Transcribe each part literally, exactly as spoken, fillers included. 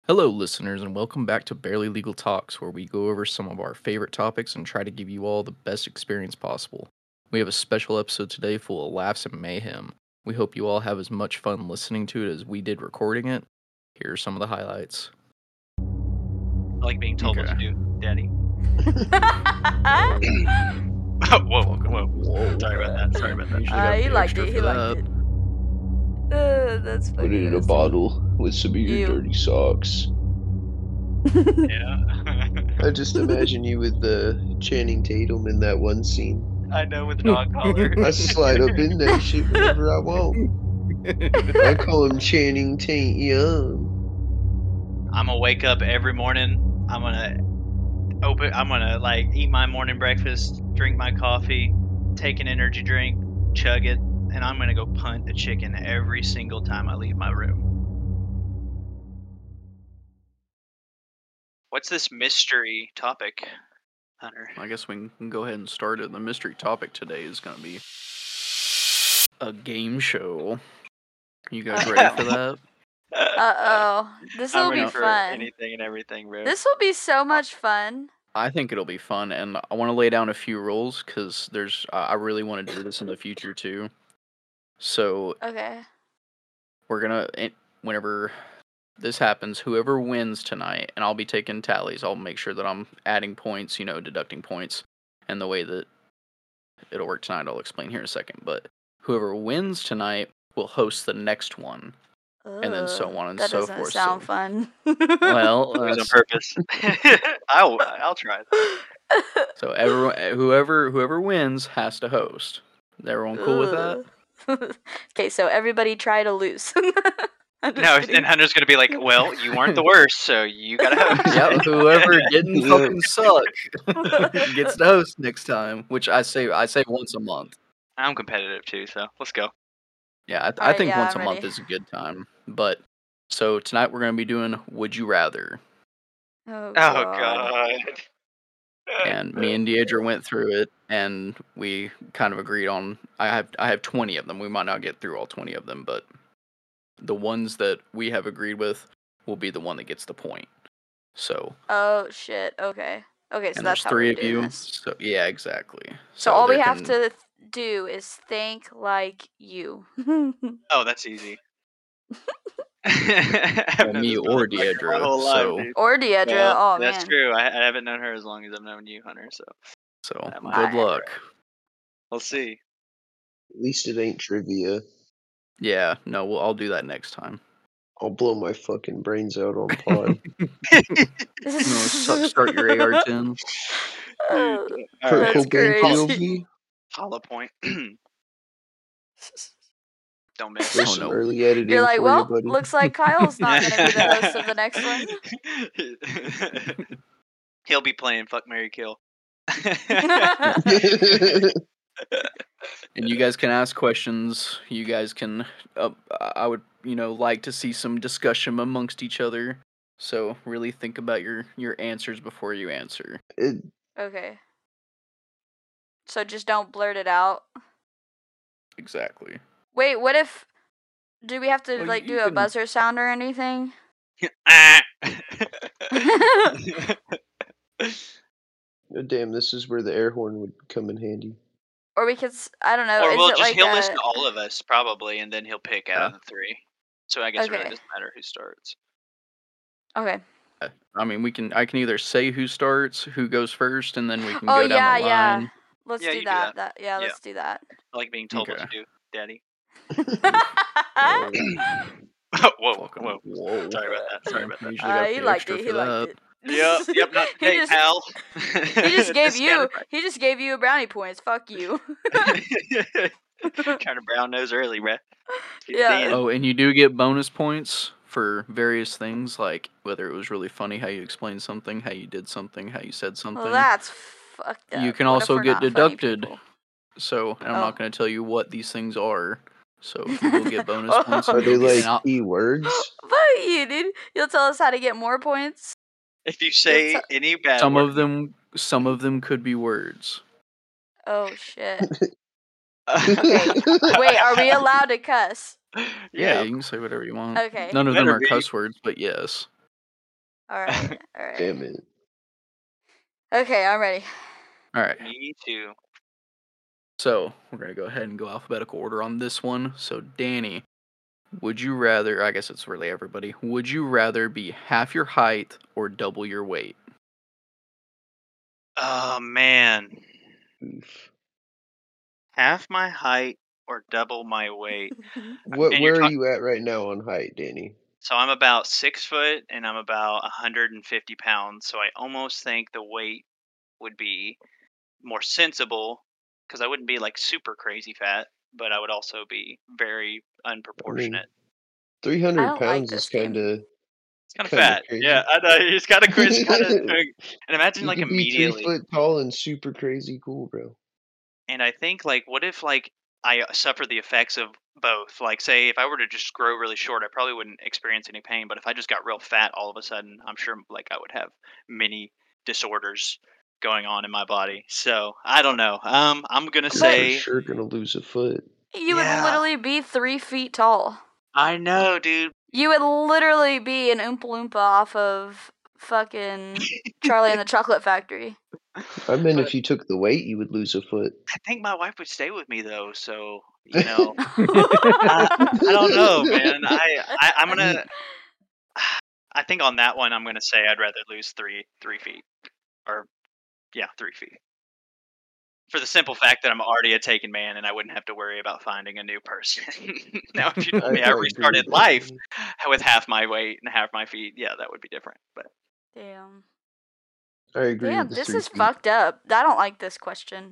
Hello, listeners, and welcome back to Barely Legal Talks, where we go over some of our favorite topics and try to give you all the best experience possible. We have a special episode today full of laughs and mayhem. We hope you all have as much fun listening to it as we did recording it. Here are some of the highlights. I like being told what to Okay. do, Daddy. whoa, Fucking- whoa. whoa. Sorry about that. Sorry about that. Usually Uh, gotta he pay liked extra it. for He liked that. it. Uh, that's Put funny. it in a That's bottle with some of your Ew. dirty socks. funny. Yeah. I just imagine you with the Channing Tatum in that one scene. I know, with the dog collar. I slide up in that shit whenever I want. I call him Channing Taint Young. I'm gonna wake up every morning. I'm gonna open. I'm gonna like eat my morning breakfast, drink my coffee, take an energy drink, chug it, and I'm gonna go punt a chicken every single time I leave my room. What's this mystery topic, Hunter? I guess we can go ahead and start it. The mystery topic today is going to be a game show. You guys ready for that? Uh oh. This I'm will ready be for fun. anything and everything, bro. This will be so much fun. I think it'll be fun, and I want to lay down a few rules because there's. Uh, I really want to do this in the future too. So Okay. we're gonna it- whenever this happens, whoever wins tonight, and I'll be taking tallies. I'll make sure that I'm adding points, you know, deducting points, and the way that it'll work tonight, I'll explain here in a second. But whoever wins tonight will host the next one, and then so Ugh, on and that so doesn't forth. sound so, fun. well, It was on that's- purpose. I'll I'll try that. so everyone, whoever whoever wins has to host. Is everyone cool with that? that? Okay, so everybody try to lose. I'm just No, kidding. then Hunter's gonna be like, "Well, you weren't the worst, so you gotta host." Yeah, whoever didn't Yeah. fucking suck gets to host next time. Which I say, I say once a month. I'm competitive too, so let's go. Yeah, I, th- I Alright, think yeah, once I'm a month ready. is a good time. But so tonight we're gonna be doing Would You Rather, Oh Oh god. god. and me and Deidre went through it, and we kind of agreed on. I have I have twenty of them. We might not get through all twenty of them, but the ones that we have agreed with will be the one that gets the point. So Oh shit. Okay. Okay, so and that's there's how three we're of doing you. this. So yeah, exactly. So, all we there have can- to th- do is think like you. Oh, that's easy. Well, me or Deidre, so- Or Deidre. Well, Oh that's man. true. I, I haven't known her as long as I've known you, Hunter. So So That might good be luck. we'll see. At least it ain't trivia. Yeah, no, well, I'll do that next time. I'll blow my fucking brains out on pod. You know, start, start your A R ten. Oh, All Kurt right, That's Cobain crazy. P O V. hollow point. Don't miss. There's Oh, some no. early editing You're like, for well, you, buddy. looks like Kyle's not gonna be the host of the next one. He'll be playing Fuck, Marry, Kill. And you guys can ask questions. You guys can. Uh, I would, you know, like to see some discussion amongst each other. So really think about your your answers before you answer. It, Okay. So just don't blurt it out. Exactly. Wait, what if? Do we have to Well, like you do a can- buzzer sound or anything? Ah. oh, damn, this is where the air horn would come in handy. Or we could, s- I don't know. or is well, it just like he'll a, listen to all of us probably, and then he'll pick out Yeah. of the three. So I guess it really Okay. doesn't matter who starts. Okay. I mean, we can. I can either say who starts, who goes first, and then we can Oh go down yeah, the yeah. line. Let's Yeah, do you do that. that. That yeah, Yeah. let's do that. I like being told what to Okay. do, Daddy. Uh, whoa, Fucking- whoa. whoa. Sorry about that. Sorry about that. Usually Uh, gotta he pay liked extra it. for He liked that. it. Yep, yep, not he today, just, pal. he just gave The you. scatter He just gave you brownie points. Fuck you. price. Trying to brown nose early, bruh. Keep Yeah. seeing. Oh, and you do get bonus points for various things, like whether it was really funny how you explained something, how you did something, how you said something. Well, that's fucked up. You can What if also we're get not funny deducted. people? So, and I'm Oh. not going to tell you what these things are. So you will get bonus Oh. points. are and they you'll get- like and I'll- keywords? Fuck you, dude. You'll tell us how to get more points. If you say It's any bad some word, of them, some of them could be words. Oh shit. okay. Wait, are we allowed to cuss? Yeah, you can say whatever you want. Okay. None of them Better are be. cuss words, but yes. All right, all right. Damn it. Okay, I'm ready. All right. Me too. So we're gonna go ahead and go alphabetical order on this one. So Danny, would you rather? I guess it's really everybody. Would you rather be half your height or double your weight? Oh man, Oof. half my height or double my weight. What? And you're Where are talk- you at right now on height, Danny? So I'm about six foot and I'm about one hundred fifty pounds. So I almost think the weight would be more sensible because I wouldn't be like super crazy fat, but I would also be very unproportionate. Three I hundred don't like pounds this is kind of. It's kind of kinda fat. crazy. Yeah, I know. It's kind of crazy. Kind of. And imagine You like could be three immediately. foot tall and super crazy cool, bro. And I think like, what if like I suffer the effects of both? Like, say if I were to just grow really short, I probably wouldn't experience any pain. But if I just got real fat all of a sudden, I'm sure like I would have many disorders going on in my body. So I don't know. Um, I'm gonna You're for say sure gonna lose a foot. You would Yeah. literally be three feet tall. I know, dude. You would literally be an Oompa Loompa off of fucking Charlie and the Chocolate Factory. I meant But- if you took the weight, you would lose a foot. I think my wife would stay with me though. So you know, I, I don't know, man. I, I I'm gonna. I think on that one, I'm gonna say I'd rather lose three three feet, or yeah, three feet. For the simple fact that I'm already a taken man, and I wouldn't have to worry about finding a new person. Now, if you told me I, agree restarted with that, life Danny. with half my weight and half my feet, yeah, that would be different. But Damn. I agree. Damn, with the this three is feet. fucked up. I don't like this question.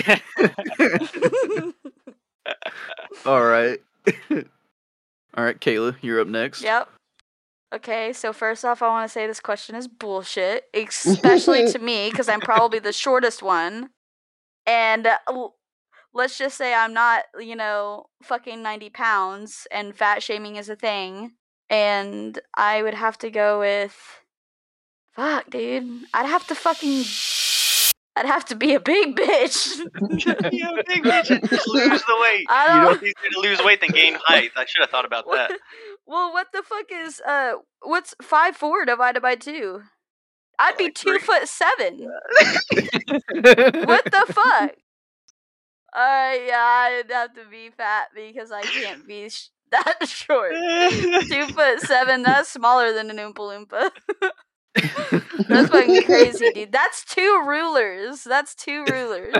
All right. All right, Kayla, you're up next. Yep. Okay, so first off, I want to say this question is bullshit, especially to me, because I'm probably the shortest one. And uh, l- let's just say I'm not, you know, fucking ninety pounds, and fat shaming is a thing. And I would have to go with. Fuck, dude. I'd have to fucking. I'd have to be a big bitch. yeah, big bitch, and just lose the weight. I You know, don't- it's easier to lose weight than gain height. I should have thought about that. What- Well, what the fuck is uh? What's five four divided by two? I'd be Like two three. foot seven. What the fuck? Uh, yeah, I'd have to be fat because I can't be sh- that short. Two foot seven. That's smaller than an Oompa Loompa. That's fucking crazy, dude. That's two rulers. That's two rulers.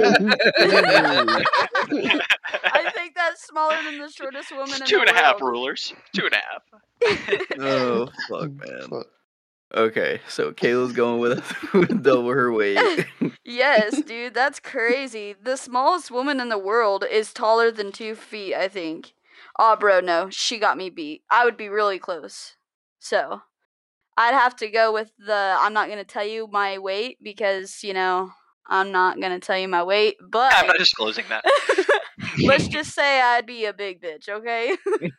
I think that's smaller than the shortest woman in Two the and a half world. rulers. Two and a half. Oh, fuck, man. Fuck. Okay, so Kayla's going with, with double her weight. Yes, dude, that's crazy. The smallest woman in the world is taller than two feet, I think. Oh, bro, no, she got me beat. I would be really close. So, I'd have to go with the. I'm not gonna tell you my weight because you know I'm not gonna tell you my weight. But I'm not disclosing that. let's just say I'd be a big bitch, okay?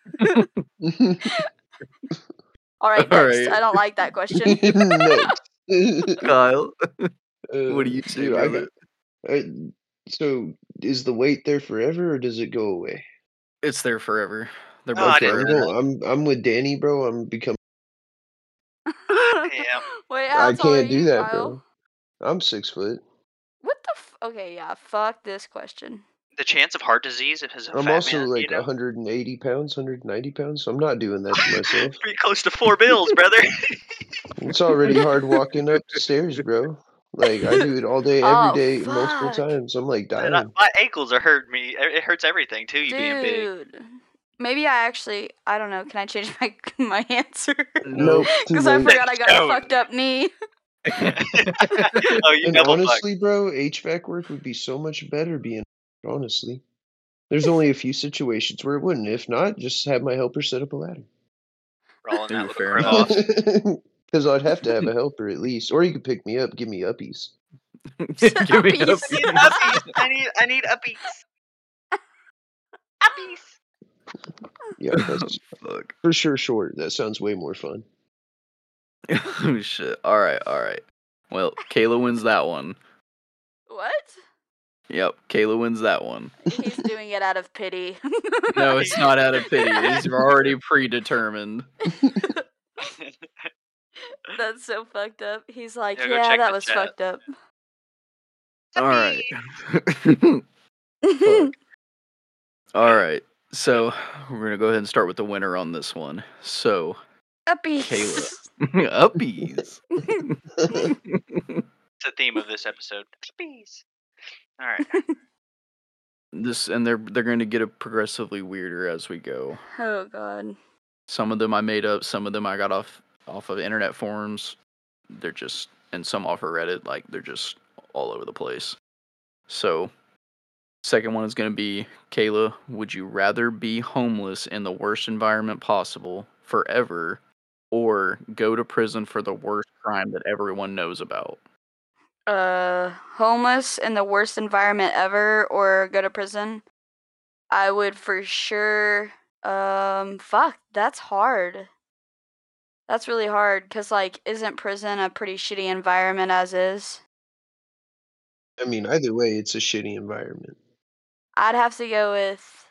All right, All next. right. I don't like that question. Next. Kyle, Uh, what do you say, dude, I brother? got, I, so, is the weight there forever, or does it go away? It's there forever. They're Oh, I both Okay, didn't I'm forever. know going. I'm I'm with Danny, bro. I'm becoming. Yeah. Wait, how I tall are can't do you, that, Kyle? bro. I'm six foot. What the f- Okay, yeah, fuck this question. The chance of heart disease if as a I'm fat also man, like you know? one hundred eighty pounds, one hundred ninety pounds, so I'm not doing that to myself. Pretty close to four bills, brother. It's already hard walking up the stairs, bro. Like I do it all day, every Oh, day, multiple fuck. times. I'm like And I- dying. my ankles are hurting me. It hurts everything too. You being big. Dude. Maybe I actually, I don't know, can I change my my answer? Nope, too Because I late. forgot I got a Don't. fucked up knee. Oh, you And double fucked. honestly, bro, H V A C work would be so much better being honestly. There's only a few situations where it wouldn't. If not, just have my helper set up a ladder. Rolling that Ooh, little fair crib enough. off. Because I'd have to have a helper at least, or you could pick me up, give me uppies. Give me Uppies. up. I need uppies. I need I need uppies. Uppies. Yeah, that's Fuck. for sure short. That sounds way more fun. Oh shit. All right, all right. Well, Kayla wins that one. What? Yep, Kayla wins that one. He's doing it out of pity. No, it's not out of pity. These are already predetermined. That's That's so fucked up. He's like, Yeah, go yeah, check that the was chat. fucked up. All right. Puppy. Fuck. All right. So we're gonna go ahead and start with the winner on this one. So Uppies. Kayla, uppies. It's the theme of this episode. Puppies. All right. This and they're they're going to get a progressively weirder as we go. Oh god. Some of them I made up. Some of them I got off off of internet forums. They're just and some off of Reddit. Like they're just all over the place. So, second one is going to be Kayla. Would you rather be homeless in the worst environment possible forever, or go to prison for the worst crime that everyone knows about? Uh, homeless in the worst environment ever, or go to prison? I would for sure. Um, fuck, that's hard. That's really hard, cause like, isn't prison a pretty shitty environment as is? I mean, either way, it's a shitty environment. I'd have to go with.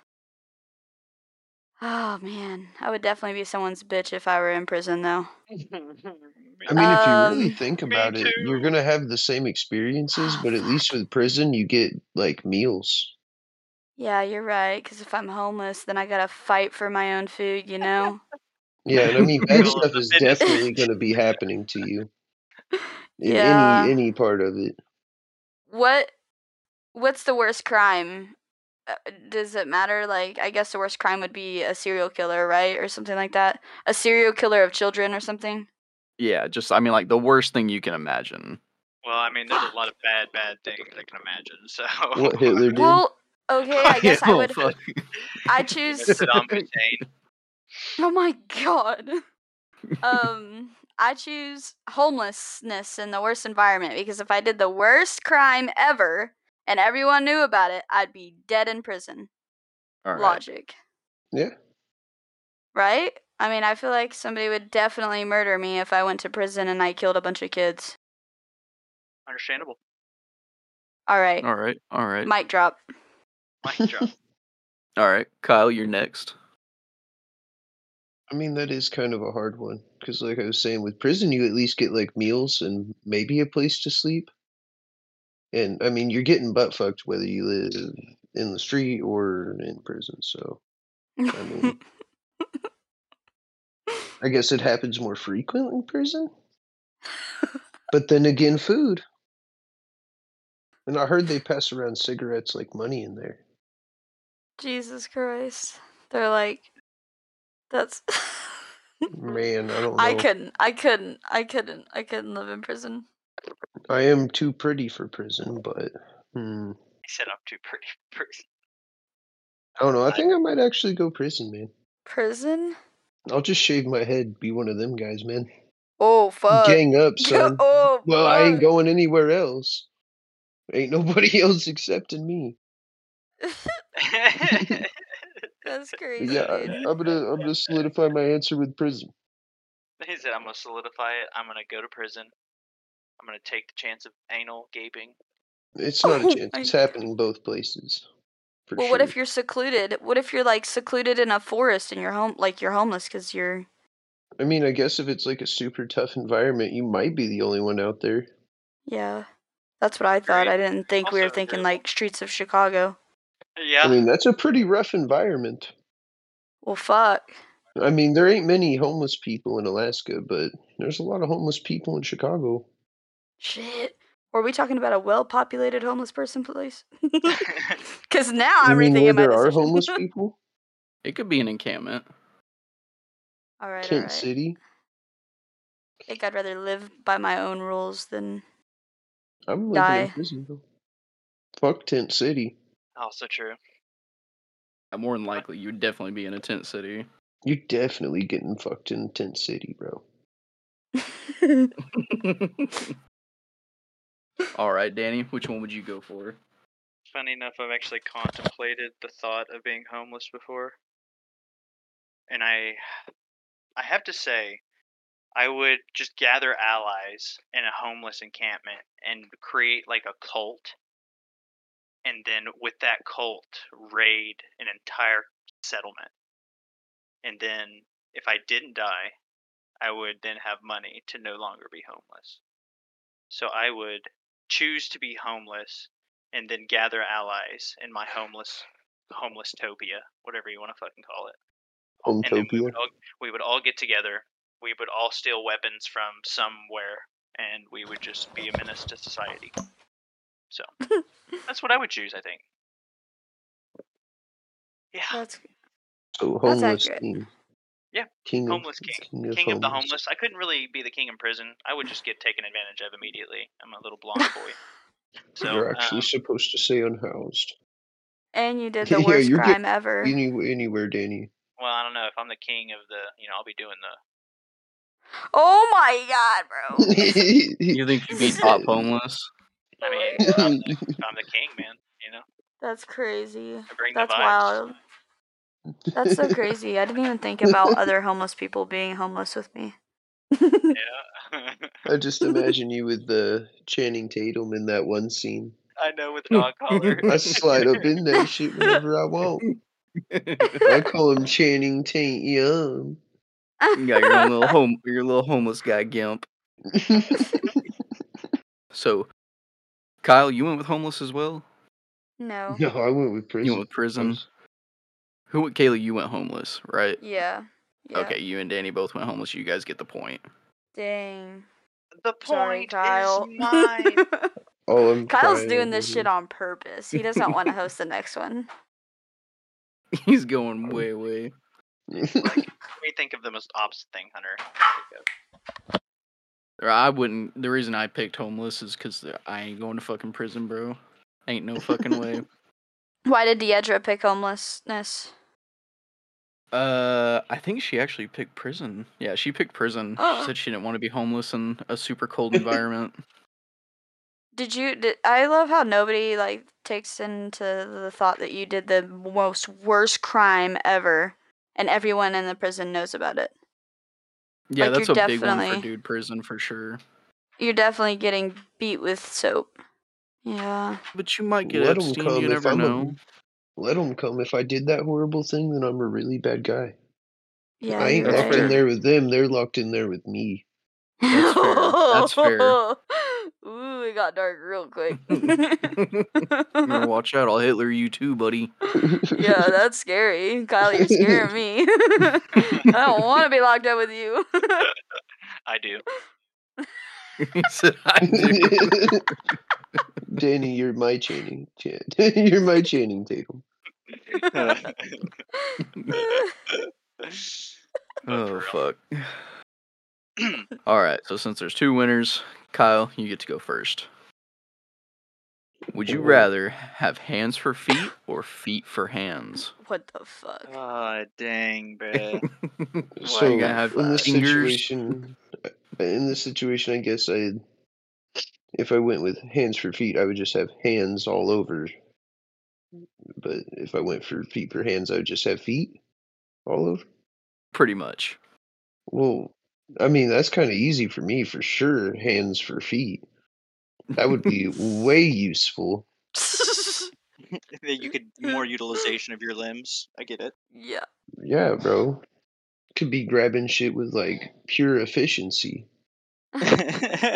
Oh man, I would definitely be someone's bitch if I were in prison, though. I mean, if you really Um, think Me about it, you're too. gonna have the same experiences, Oh, but at least fuck. with prison, you get like meals. Yeah, you're right. Cause if I'm homeless, then I gotta fight for my own food, you know. Yeah, and I mean, bad Middle of stuff the is fitness definitely bitch. gonna be happening to you in any Yeah. any part of it. What What's the worst crime? Uh, does it matter? Like, I guess the worst crime would be a serial killer, right, or something like that. A serial killer of children or something. Yeah, just I mean like the worst thing you can imagine. Well, I mean, there's a Fuck. lot of bad, bad things I can imagine. So. What Hitler did. Well, okay, I guess I oh, would. fuck. I Even choose. Saddam Hussein. Oh my god. Um, I choose homelessness in the worst environment because if I did the worst crime ever and everyone knew about it, I'd be dead in prison. All right. Logic, Yeah. right? I mean, I feel like somebody would definitely murder me if I went to prison and I killed a bunch of kids. Understandable. All right, All right. All right. mic drop. Mic drop. All right. Kyle, you're next. I mean, that is kind of a hard one because, like I was saying, with prison, you at least get like meals and maybe a place to sleep. And I mean, you're getting butt fucked whether you live in the street or in prison. So, I mean, I guess it happens more frequent in prison. But then again, food. And I heard they pass around cigarettes like money in there. Jesus Christ. They're like, that's. Man, I don't I know. couldn't. I couldn't. I couldn't. I couldn't live in prison. I am too pretty for prison, but hmm, He said I'm too pretty for prison. I don't know. I think I might actually go prison, man. Prison? I'll just shave my head, be one of them guys, man. Oh fuck. Gang up, son. Oh Well, I ain't fuck. going anywhere else. Ain't nobody else excepting me. That's But crazy, yeah, I, dude. I'm gonna I'm gonna solidify my answer with prison. He said I'm gonna solidify it. I'm gonna go to prison. I'm gonna take the chance of anal gaping. It's not a Oh chance. my It's God. happening both places. For Well, sure. what if you're secluded? What if you're like secluded in a forest and you're home, like you're homeless because you're. I mean, I guess if it's like a super tough environment, you might be the only one out there. Yeah, that's what I thought. I didn't think we Also were thinking agreeable. like streets of Chicago. Yeah. I mean, that's a pretty rough environment. Well, fuck. I mean, there ain't many homeless people in Alaska, but there's a lot of homeless people in Chicago. Shit. Were we talking about a well-populated homeless person place? Because now You I'm mean rethinking where my there are decision. homeless people? It could be an encampment. all right, all Kent right. City? I think I'd rather live by my own rules than I'm living in die. prison, though. Fuck Tent City. Also true. Uh, More than likely, you'd definitely be in a tent city. You're definitely getting fucked in Tent City, bro. All right, Danny, which one would you go for? Funny enough, I've actually contemplated the thought of being homeless before, and I, I have to say, I would just gather allies in a homeless encampment and create like a cult, and then with that cult raid an entire settlement, and then if I didn't die, I would then have money to no longer be homeless. So I would choose to be homeless and then gather allies in my homeless homeless topia, whatever you want to fucking call it. And then we Hometopia. would all we would all get together. We would all steal weapons from somewhere, and we would just be a menace to society. So that's what I would choose, I think. Yeah, That's So That's homeless accurate. king. Yeah, King homeless of, king, king of king of the homeless. homeless. I couldn't really be the king in prison. I would just get taken advantage of immediately. I'm a little blonde boy. So You're um, actually supposed to stay unhoused. And you did the Yeah, worst you're good. crime ever. Any, anywhere, Danny. well, I don't know if I'm the king of the. You know, I'll be doing the. Oh my god, bro. You think you'd be top homeless? I mean, Oh if my I'm, God. the, if I'm the king, man. You know, That's crazy. I bring That's the vibes. wild. That's so crazy. I didn't even think about other homeless people being homeless with me. Yeah. I just imagine you with the Channing Tatum in that one scene. I know, with the dog collar. I slide up in that shit whenever I want. I call him Channing Taint Young. You got your own little home, your little homeless guy gimp. So, Kyle, you went with homeless as well. No. No, I went with prison. You went with I prison. was- Who? Kayla, you went homeless, right? Yeah. Yeah. Okay, you and Danny both went homeless. You guys get the point. Dang. The Sorry, point Kyle. is mine. Oh, I'm Kyle's crying doing over this here. shit on purpose. He doesn't want to host the next one. He's going way, way. We think of the most opposite thing, Hunter. Or I wouldn't. The reason I picked homeless is because I ain't going to fucking prison, bro. Ain't no fucking way. Why did Deidre pick homelessness? Uh, I think she actually picked prison. Yeah, she picked prison. She said she didn't want to be homeless in a super cold environment. Did you? Did, I love how nobody like takes into the thought that you did the most worst crime ever, and everyone in the prison knows about it. Yeah, Like, that's you're a big one for definitely- dude prison for sure. You're definitely getting beat with soap. Yeah. But you might get Let 'em Epstein. come You if never I'm a- know. Let them come. If I did that horrible thing, then I'm a really bad guy. Yeah. I ain't you're That's locked fair. in there with them. They're locked in there with me. That's fair. That's fair. Ooh, it got dark real quick. You better watch out. I'll Hitler you too, buddy. Yeah, that's scary. Kyle, you're scaring me. I don't want to be locked up with you. I do. He said, I do. Danny, you're my Channing. Chan- you're my Channing Tatum. Oh, fuck. Alright, so since there's two winners, Kyle, you get to go first. Would you rather have hands for feet or feet for hands? What the fuck? Oh, dang, bruh. So you gotta have in this fingers? situation, in this situation, I guess I, if I went with hands for feet, I would just have hands all over. But if I went for feet for hands, I would just have feet all over. Pretty much. Well, I mean that's kind of easy for me for sure. Hands for feet. That would be way useful. You could more utilization of your limbs. I get it. Yeah. Yeah, bro. Could be grabbing shit with like pure efficiency. Be like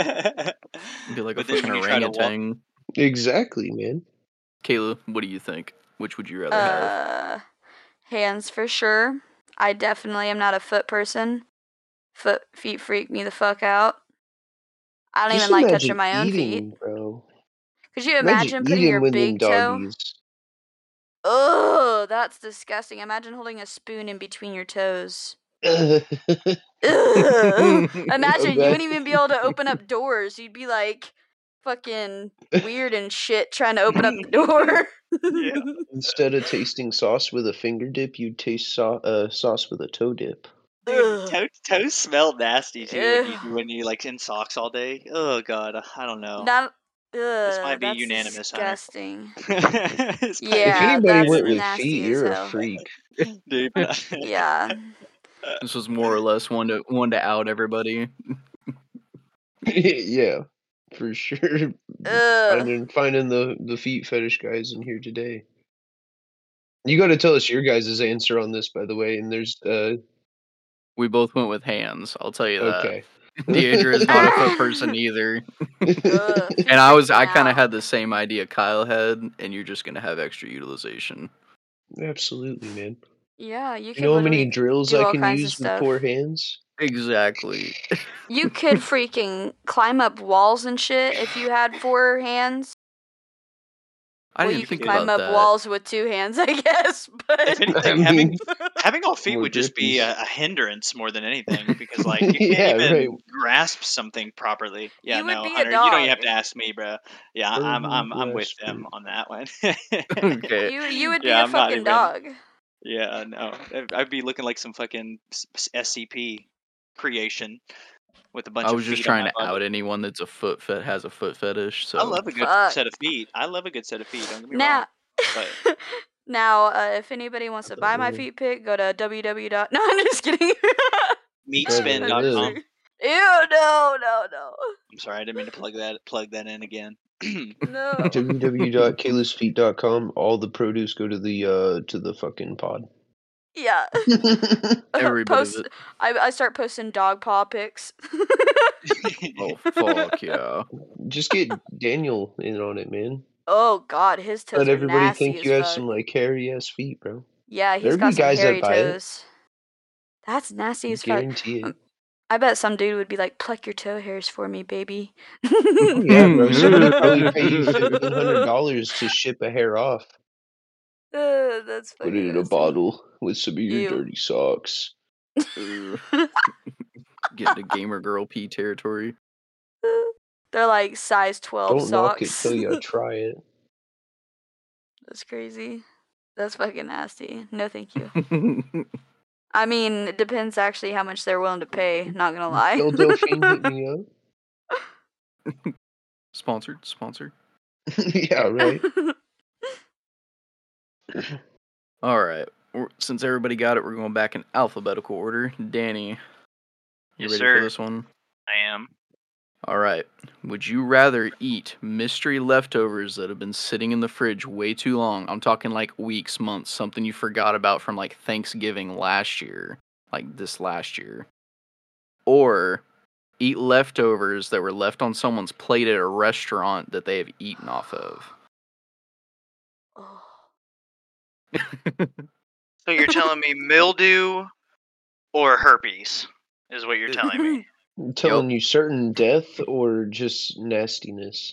a But then fucking when you try to walk- orangutan. Exactly, man. Kayla, what do you think? Which would you rather have? Uh, hands for sure. I definitely am not a foot person. Foot feet freak me the fuck out. I don't Just even like imagine touching my own eating, feet. bro. Could you imagine putting eating your with them big toe? doggies. Oh, that's disgusting. Imagine holding a spoon in between your toes. Ugh. Ugh. Imagine you wouldn't Imagine- even be able to open up doors. You'd be like fucking weird and shit trying to open up the door. Yeah. Instead of tasting sauce with a finger dip, you'd taste so- uh, sauce with a toe dip. Dude, Ugh. toe, toes smell nasty too when you, Ew. when you like in socks all day. Oh god, I don't know. Not. Ugh, might be that's unanimous, Hunter. disgusting. It's kinda- Yeah, if anybody that's went with nasty feet, as you're a hell. freak. Dude, Yeah. This was more or less one to one to out everybody. Yeah, for sure. Ugh. Finding finding the the feet fetish guys in here today. You got to tell us your guys' answer on this, by the way. And there's uh, We both went with hands. I'll tell you that. Okay. Deidre is not a foot person either. Ugh, feet And I was, freaks I me kind of out. had the same idea Kyle had, and you're just gonna have extra utilization. Absolutely, man. Yeah, you You could know how many literally drills do I all can kinds of use with stuff. four hands? Exactly. You could freaking climb up walls and shit if you had four hands. I Well, didn't you could think climb about up that. walls with two hands, I guess. But If anything, I having mean, having all feet more would just be a, grippers. a hindrance more than anything because, like, you can't Yeah, even right. grasp something properly. Yeah, you would no, be a Hunter, you don't even have dog. to ask me, bro. Yeah, I'm Urban I'm I'm with grasper. them on that one. Okay. You you would be Yeah, a I'm not fucking even. dog. Yeah, no, I'd- I'd be looking like some fucking s- s- S C P creation with a bunch I of was just feet on trying my to body. out anyone that's a foot fet has a foot fetish. I So love a good Fuck. set of feet. I love a good set of feet. Don't get me Now, wrong. But now, uh, if anybody wants I to don't buy my know. feet pic, go to www. dot- No, I'm just kidding. meatspin Brother, dot I'm just com. ugh. Ew, no, no, no, I'm sorry, I didn't mean to plug that plug that in again. no. w w w dot kayla's feet dot com. All the produce go to the uh to the fucking pod. Yeah. every bit of Post. it. I I start posting dog paw pics. Oh fuck yeah. Just get Daniel in on it, man. Oh God, his toes Let are everybody nasty think as you have fuck. some like hairy ass feet, bro. Yeah, he's There'd got be some guys hairy that buy it. toes. That's nasty I as fuck. guarantee it. Um, I bet some dude would be like, "Pluck your toe hairs for me, baby." Oh yeah, bro. Someone would probably pay you fifteen hundred dollars to ship a hair off. Uh, that's Put fucking it in a nasty. bottle with some of your Ew. dirty socks. Ugh. Get into gamer girl P territory. They're like size twelve Don't knock it socks. till you try it. That's crazy. That's fucking nasty. No, thank you. I mean, it depends actually how much they're willing to pay. Not gonna lie. Phil Delphine hit me up. Sponsored, sponsored. Yeah, right. All right. We're- Since everybody got it, we're going back in alphabetical order. Danny, you Yes, ready sir. for this one? I am. All right. Would you rather eat mystery leftovers that have been sitting in the fridge way too long? I'm talking like weeks, months, something you forgot about from like Thanksgiving last year, like this last year. Or eat leftovers that were left on someone's plate at a restaurant that they have eaten off of. Oh. So you're telling me mildew or herpes is what you're telling me. I'm telling you certain death or just nastiness.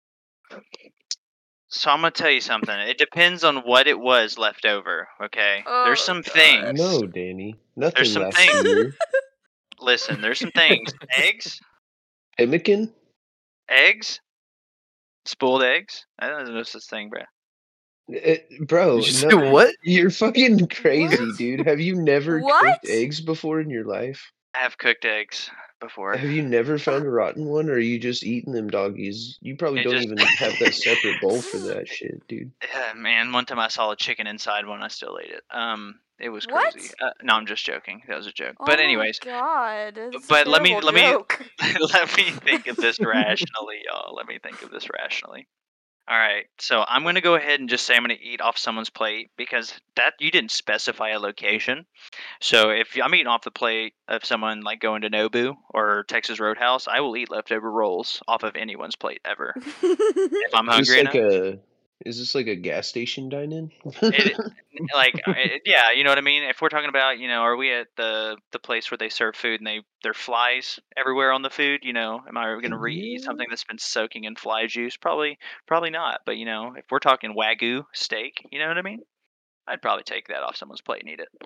So I'm gonna tell you something. It depends on what it was left over. Okay. There's Oh, some God. things. No, Danny. Nothing some lasts things. a year. Listen, there's some things. Eggs, Pemmican? eggs, spoiled eggs. I don't know no such thing, bro. Eh, bro, Did you say no- what? You're fucking crazy, What? dude. Have you never What? cooked eggs before in your life? I have cooked eggs before. Have you never found a rotten one, or are you just eating them doggies? You probably It don't just- even have that separate bowl for that shit, dude. Yeah, man, one time I saw a chicken inside one. I still ate it. Um, it was What? crazy. Uh, no, I'm just joking. That was a joke. Oh but my anyways, God. That's a but let me- terrible let me- joke. let me think of this rationally, y'all. Let me think of this rationally. All right, so I'm gonna go ahead and just say I'm gonna eat off someone's plate because that you didn't specify a location. So if I'm eating off the plate of someone like going to Nobu or Texas Roadhouse, I will eat leftover rolls off of anyone's plate ever if I'm Is this hungry like enough. a is this like a gas station dine-in? It, like it, yeah, you know what I mean. If we're talking about, you know, are we at the the place where they serve food and they there are flies everywhere on the food? You know, am I going to re-eat Yeah. something that's been soaking in fly juice? Probably, probably not. But you know, if we're talking wagyu steak, you know what I mean? I'd probably take that off someone's plate and eat it.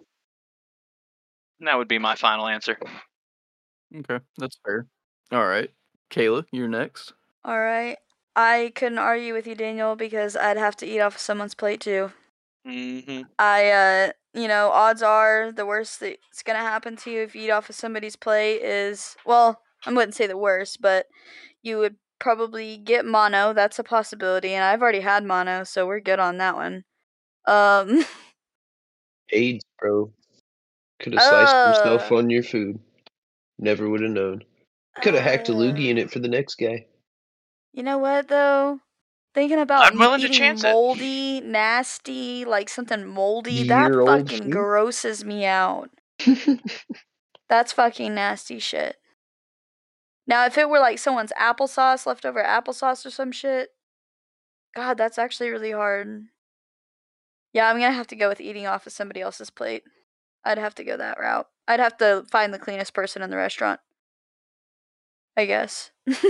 And that would be my final answer. Okay, that's fair. All right. Kayla, you're next. All right. I couldn't argue with you, Daniel, because I'd have to eat off someone's plate too. Mm-hmm. I, uh, you know, odds are the worst that's gonna happen to you if you eat off of somebody's plate is, well, I wouldn't say the worst, but you would probably get mono. That's a possibility, and I've already had mono, so we're good on that one. Um. AIDS, bro. Could have sliced himself uh, on your food. Never would have known. Could have hacked a loogie in uh, it for the next guy. You know what though? Thinking about I'm willing to eating chance it. moldy, nasty, like something moldy, that Year-old fucking food? grosses me out. That's fucking nasty shit. Now, if it were like someone's applesauce, leftover applesauce or some shit, God, that's actually really hard. Yeah, I'm gonna have to go with eating off of somebody else's plate. I'd have to go that route. I'd have to find the cleanest person in the restaurant. I guess.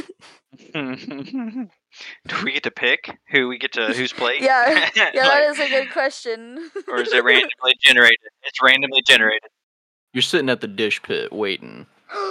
Do we get to pick who we get to whose plate? Yeah, yeah, Like, that is a good question. or is it randomly generated? It's randomly generated. You're sitting at the dish pit waiting.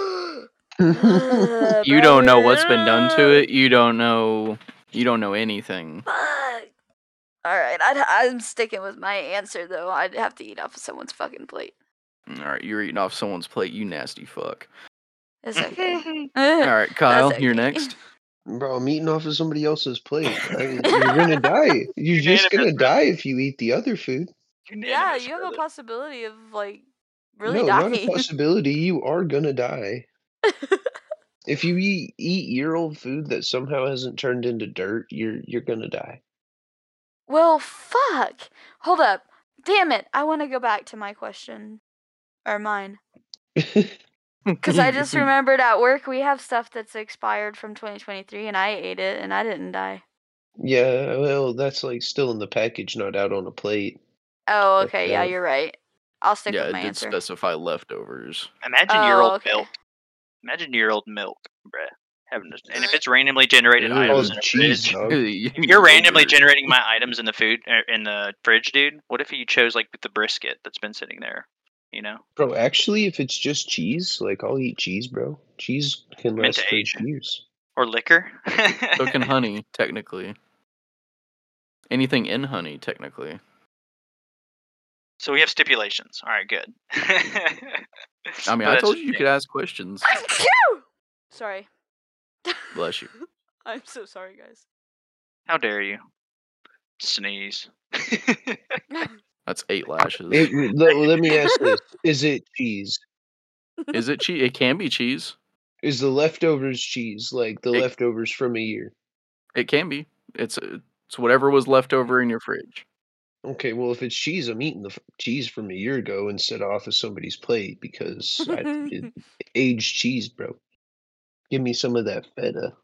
Uh, You don't know what's been brother. done to it. You don't know. You don't know anything. Fuck. All right, I'd, I'm sticking with my answer though. I'd have to eat off of someone's fucking plate. All right, you're eating off someone's plate. You nasty fuck. It's okay. All right, Kyle, That's you're okay. next. Bro, I'm eating off of somebody else's plate. I mean, you're gonna die. You're just gonna Unanimous, brother. die if you eat the other food. Yeah, Unanimous, you have a brother. possibility of like really no, not a dying. possibility. You are gonna die. If you eat eat year old food that somehow hasn't turned into dirt, you're you're gonna die. Well, fuck. Hold up. Damn it. I want to go back to my question. Or mine. Because I just remembered at work we have stuff that's expired from twenty twenty-three and I ate it and I didn't die. Yeah, well, that's like still in the package, not out on a plate. Oh, Left okay. Yeah, out. you're right. I'll stick Yeah, with it my did answer. specify leftovers. Imagine Oh, year old okay. milk. Imagine year old milk, bruh. Heaven knows. And if it's randomly generated Ew. items Oh, in a cheese, fridge, dog. if you're randomly Yogurt. generating my items in the food er, in the fridge, dude, what if you chose like the brisket that's been sitting there? You know, Bro, actually, if it's just cheese, like I'll eat cheese, bro. Cheese can Meant to last for age. years. or liquor. So can honey, technically. Anything in honey, technically. So we have stipulations. All right, good. I mean, I told you you could ask questions. Sorry. Bless you. I'm so sorry, guys. How dare you sneeze? That's eight lashes. It, let, let me ask this: is it cheese? Is it cheese? It can be cheese. Is the leftovers cheese, like the It- leftovers from a year? It can be. It's it's whatever was left over in your fridge. Okay, well, if it's cheese, I'm eating the f- cheese from a year ago instead of off of somebody's plate because I it, aged cheese, bro. Give me some of that feta.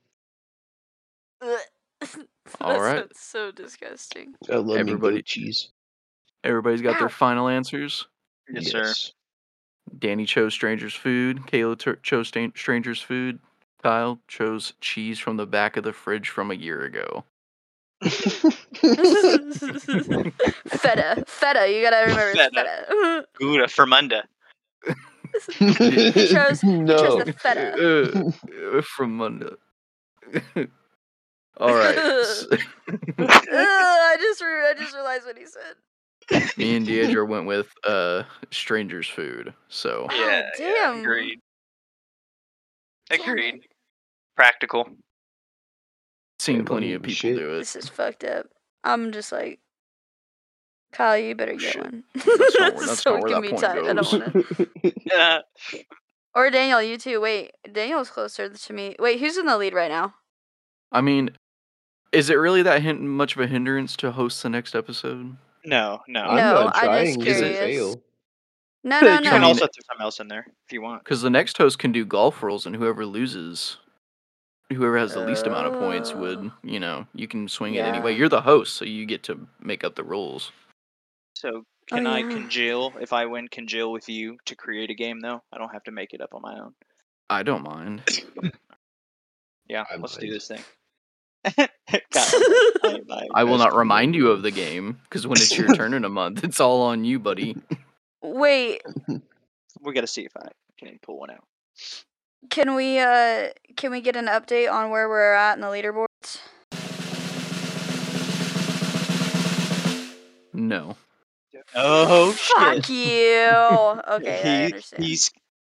All That right. sounds so disgusting. I love me Everybody- goat cheese. Everybody's got Ow. their final answers. Yes, sir. Danny chose Stranger's Food. Kayla t- chose Stan- Stranger's Food. Kyle chose cheese from the back of the fridge from a year ago. Feta. Feta. You gotta remember it's Feta. feta. Gouda, Fermunda. He chose, he no. chose the feta. Uh, from Monday. All right. s- Ugh, I just re- I just realized what he said. Me and Deidre went with uh, Stranger's Food. So Oh, Yeah, yeah, damn. agreed. Damn Agreed. it. Practical. seen Yeah, plenty money of and people shit. do it. This is fucked up. I'm just like, Kyle, you better get Shit. one. That's not where- that's so not we where can that be point tied. I don't goes. want to. Uh, Or Daniel, you too. Wait, Daniel's closer to me. Wait, who's in the lead right now? I mean, is it really that hin- much of a hindrance to host the next episode? no, no. I'm No, not I trying just to curious. fail. No, no, You no. can I mean- also throw something else in there if you want. Because the next host can do golf rules, and whoever loses, whoever has the least amount of points would, Oh. you know, you can swing it Yeah. anyway. You're the host, so you get to make up the rules. So Oh, can I yeah. congeal if I win congeal with you to create a game though? I don't have to make it up on my own. I don't mind. Yeah, I let's do mind. this thing. Kyle, I, I, I will Best not of remind both you of worlds. the game, because when it's your turn in a month, it's all on you, buddy. Wait, we gotta see if I can pull one out. can we uh can we get an update on where we're at in the leaderboards? No. Oh Fuck you. Okay, I He- understand. He's.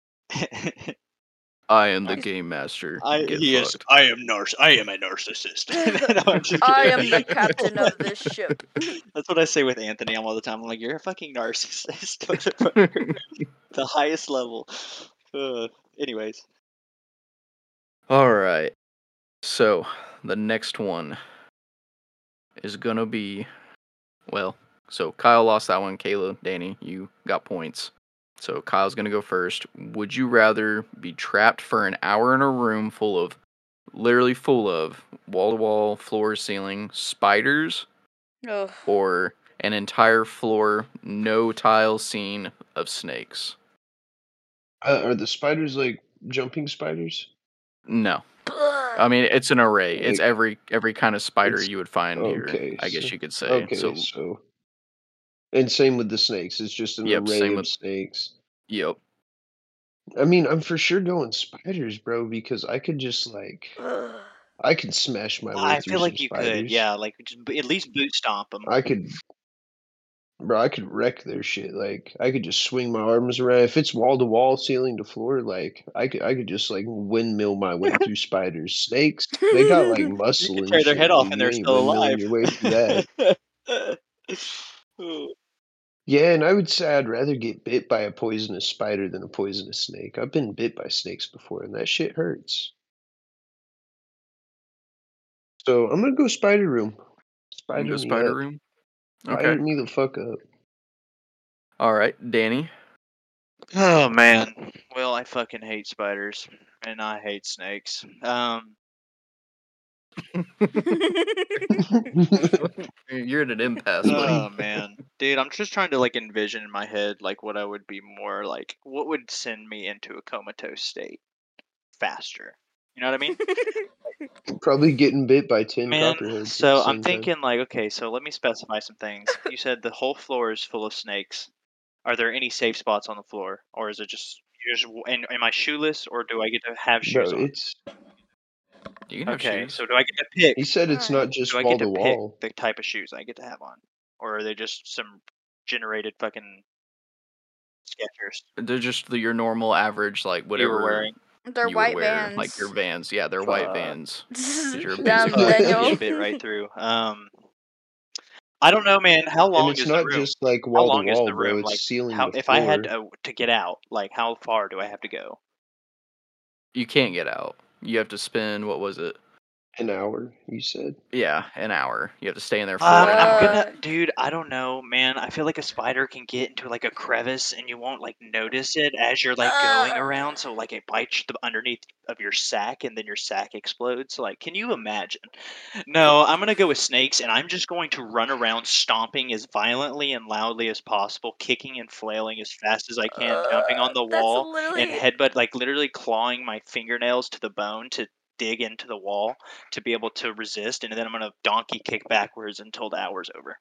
I am the He's- game master. I, Get he is. fucked. I am narc. I am a narcissist. No, I'm just I kidding. am the captain of this ship. That's what I say with Anthony all the time. I'm like, you're a fucking narcissist. motherfucker." The highest level. Uh, anyways. All right. So, the next one is going to be, well, so Kyle lost that one. Kayla, Danny, you got points. So Kyle's gonna go first. Would you rather be trapped for an hour in a room full of, literally full of wall to wall, floor, ceiling spiders, Ugh. or an entire floor, no tile scene of snakes? Uh, are the spiders like jumping spiders? No. I mean, it's an array. It's Like, every every kind of spider it's you would find here, okay. I guess So, you could say. okay, So, so and same with the snakes. It's just an yep, array same of with snakes. yep. I mean, I'm for sure going spiders, bro, because I could just like Ugh. I could smash my way I through feel some like you could, spiders. yeah, like just b- at least boot stomp them. I could, bro. I could wreck their shit. Like I could just swing my arms around. If it's wall to wall, ceiling to floor, like I could, I could just like windmill my way through spiders. Snakes, they got like You muscle could and tear their head shit, off dude. and You they're ain't still windmilling alive. your way through that. Yeah, and I would say I'd rather get bit by a poisonous spider than a poisonous snake. I've been bit by snakes before, and that shit hurts. So I'm gonna go spider room. You Spider go me spider up. room. Spider Okay. me the fuck up. All right, Danny. Oh man. Well, I fucking hate spiders and I hate snakes. Um You're at an impasse, buddy. Oh man. Dude, I'm just trying to like envision in my head like what I would be more like what would send me into a comatose state faster. You know what I mean? Probably getting bit by ten Man, copperheads at the so I'm same time. thinking like, okay, so let me specify some things. You said the whole floor is full of snakes. Are there any safe spots on the floor, or is it just you just and am I shoeless, or do I get to have shoes Bro, on? it's You can have Okay, shoes. so do I get to pick? he said it's not Alright. just Do I wall get to to pick wall. the type of shoes I get to have on, or are they just some generated fucking Skechers They're just the, your normal average, like you whatever were wearing? They're you would white wear, like vans. your Vans. Yeah, they're white Fuck. Vans. Is your Damn, basic Fuck, white I Daniel. get Vans. bit right through. Um, I don't know, man. How And long it's is the not room? just like How wall to long is wall, the bro. room? It's Like, ceiling how to if I had floor. to, to get out, like, how far do I have to go? You can't get out. You have to spend, what was it? An hour, you said. Yeah, an hour. You have to stay in there for Fuck, an I'm hour. gonna, Fuck. dude. I don't know, man. I feel like a spider can get into like a crevice and you won't like notice it as you're like going Uh, around. So like it bites the underneath of your sack and then your sack explodes. Like, can you imagine? No, I'm gonna go with snakes, and I'm just going to run around stomping as violently and loudly as possible, kicking and flailing as fast as I can, jumping on uh, the that's wall and literally. headbutt, like literally clawing my fingernails to the bone to dig into the wall to be able to resist, and then I'm gonna donkey kick backwards until the hour's over.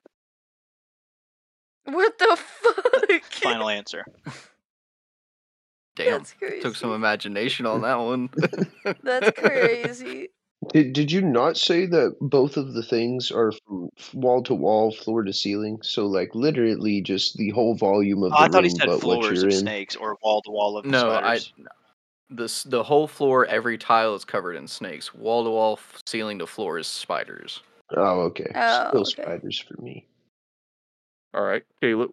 What the fuck? Final answer. Damn. That's Took some crazy. imagination on that one. That's crazy. Did did you not say that both of the things are from f- wall to wall, floor to ceiling? So like literally just the whole volume of Oh, the I thought he room, said but what floors you're of in. snakes or wall to wall of No, I spiders. this the whole floor, every tile is covered in snakes. Wall to wall, ceiling to floor is spiders. Oh, okay. Oh, Still okay. spiders for me. All right, Caleb.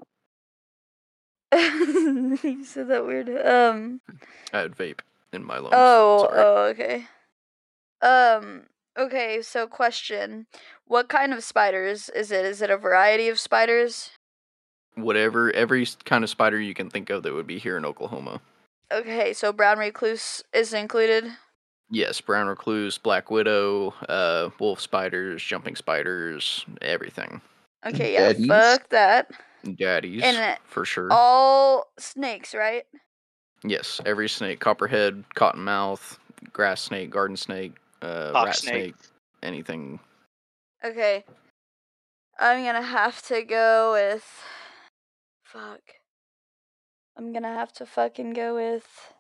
You said that weird. Um. I had vape in my lungs. Oh. Sorry. Oh. Okay. Um. Okay. So, question: what kind of spiders is it? Is it a variety of spiders? Whatever, every s- kind of spider you can think of that would be here in Oklahoma. Okay. So, brown recluse is included. Yes, brown recluse, black widow, uh, wolf spiders, jumping spiders, everything. Okay. Yeah. Daddies? Fuck that. Daddies, And it- for sure. All snakes, right? Yes, every snake: copperhead, cottonmouth, grass snake, garden snake, uh, Fox rat snake. snake, anything. Okay. I'm gonna have to go with. Fuck. I'm gonna have to fucking go with.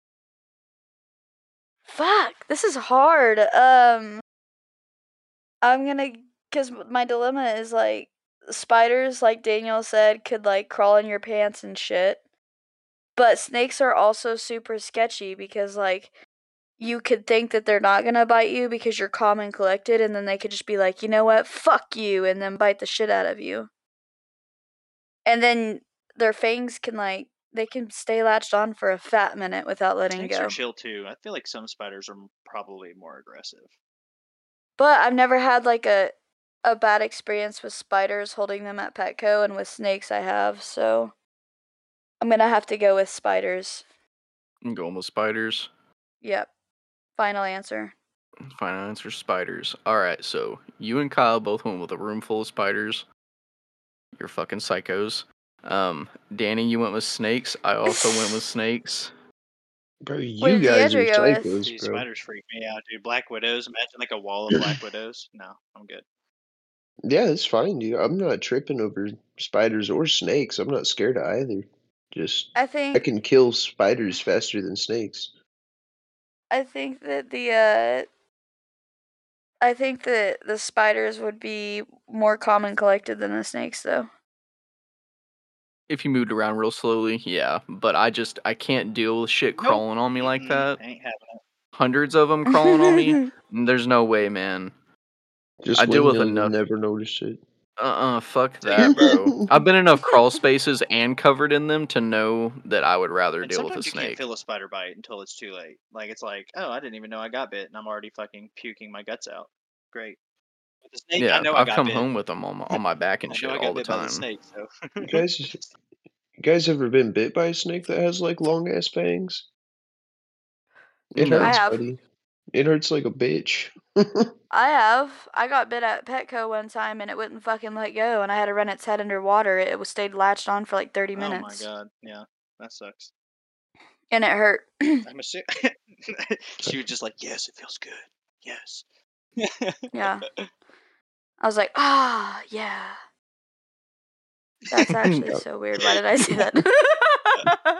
Fuck. This is hard. Um. I'm gonna. Because my dilemma is like. Spiders, like Daniel said, could like crawl in your pants and shit. But snakes are also super sketchy because, like, you could think that they're not gonna bite you because you're calm and collected, and then they could just be like, you know what, fuck you, and then bite the shit out of you. And then their fangs can, like, they can stay latched on for a fat minute without letting Snakes go. are chill too. I feel like some spiders are probably more aggressive. But I've never had, like, a a bad experience with spiders holding them at Petco, and with snakes I have, so I'm gonna have to go with spiders. I'm going with spiders. Yep. Final answer. Final answer, spiders. Alright, so you and Kyle both went with a room full of spiders. You're fucking psychos. Um, Danny, you went with snakes. I also went with snakes. Bro, you What did guys are Deandre go with? psychos, These bro. spiders freak me out, dude. Black widows. Imagine like a wall of black widows. No, I'm good. Yeah, it's fine, dude. I'm not tripping over spiders or snakes. I'm not scared of either. Just I I think can kill spiders faster than snakes. I think that the uh I think that the spiders would be more calm and collected than the snakes though. If you moved around real slowly, yeah. But I just, I can't deal with shit Nope. crawling on me like Mm-mm, that. Ain't having it. Hundreds of them crawling on me. There's no way, man. Just I deal with windmill, you'll enough. never notice it. Uh-uh, fuck that, bro. I've been in enough crawl spaces and covered in them to know that I would rather And deal with a sometimes you can't snake. feel a spider bite until it's too late. Like it's like, oh, I didn't even know I got bit, and I'm already fucking puking my guts out. Great. With the snake, I Yeah, know I I've got come bit. home with them on my, on my back and I shit know I all got the bit by the time. snake, so. You guys, you guys ever been bit by a snake that has like long ass fangs? It No. I hurts, have. buddy. It hurts like a bitch. I have. I got bit at Petco one time and it wouldn't fucking let go, and I had to run its head underwater. It was stayed latched on for like thirty Oh my minutes, god, yeah, that sucks. and it hurt. I'm assuming she was just like, yes, it feels good. Yes. Yeah. I was like, ah, yeah. That's actually Yep. so weird. Why did I say that?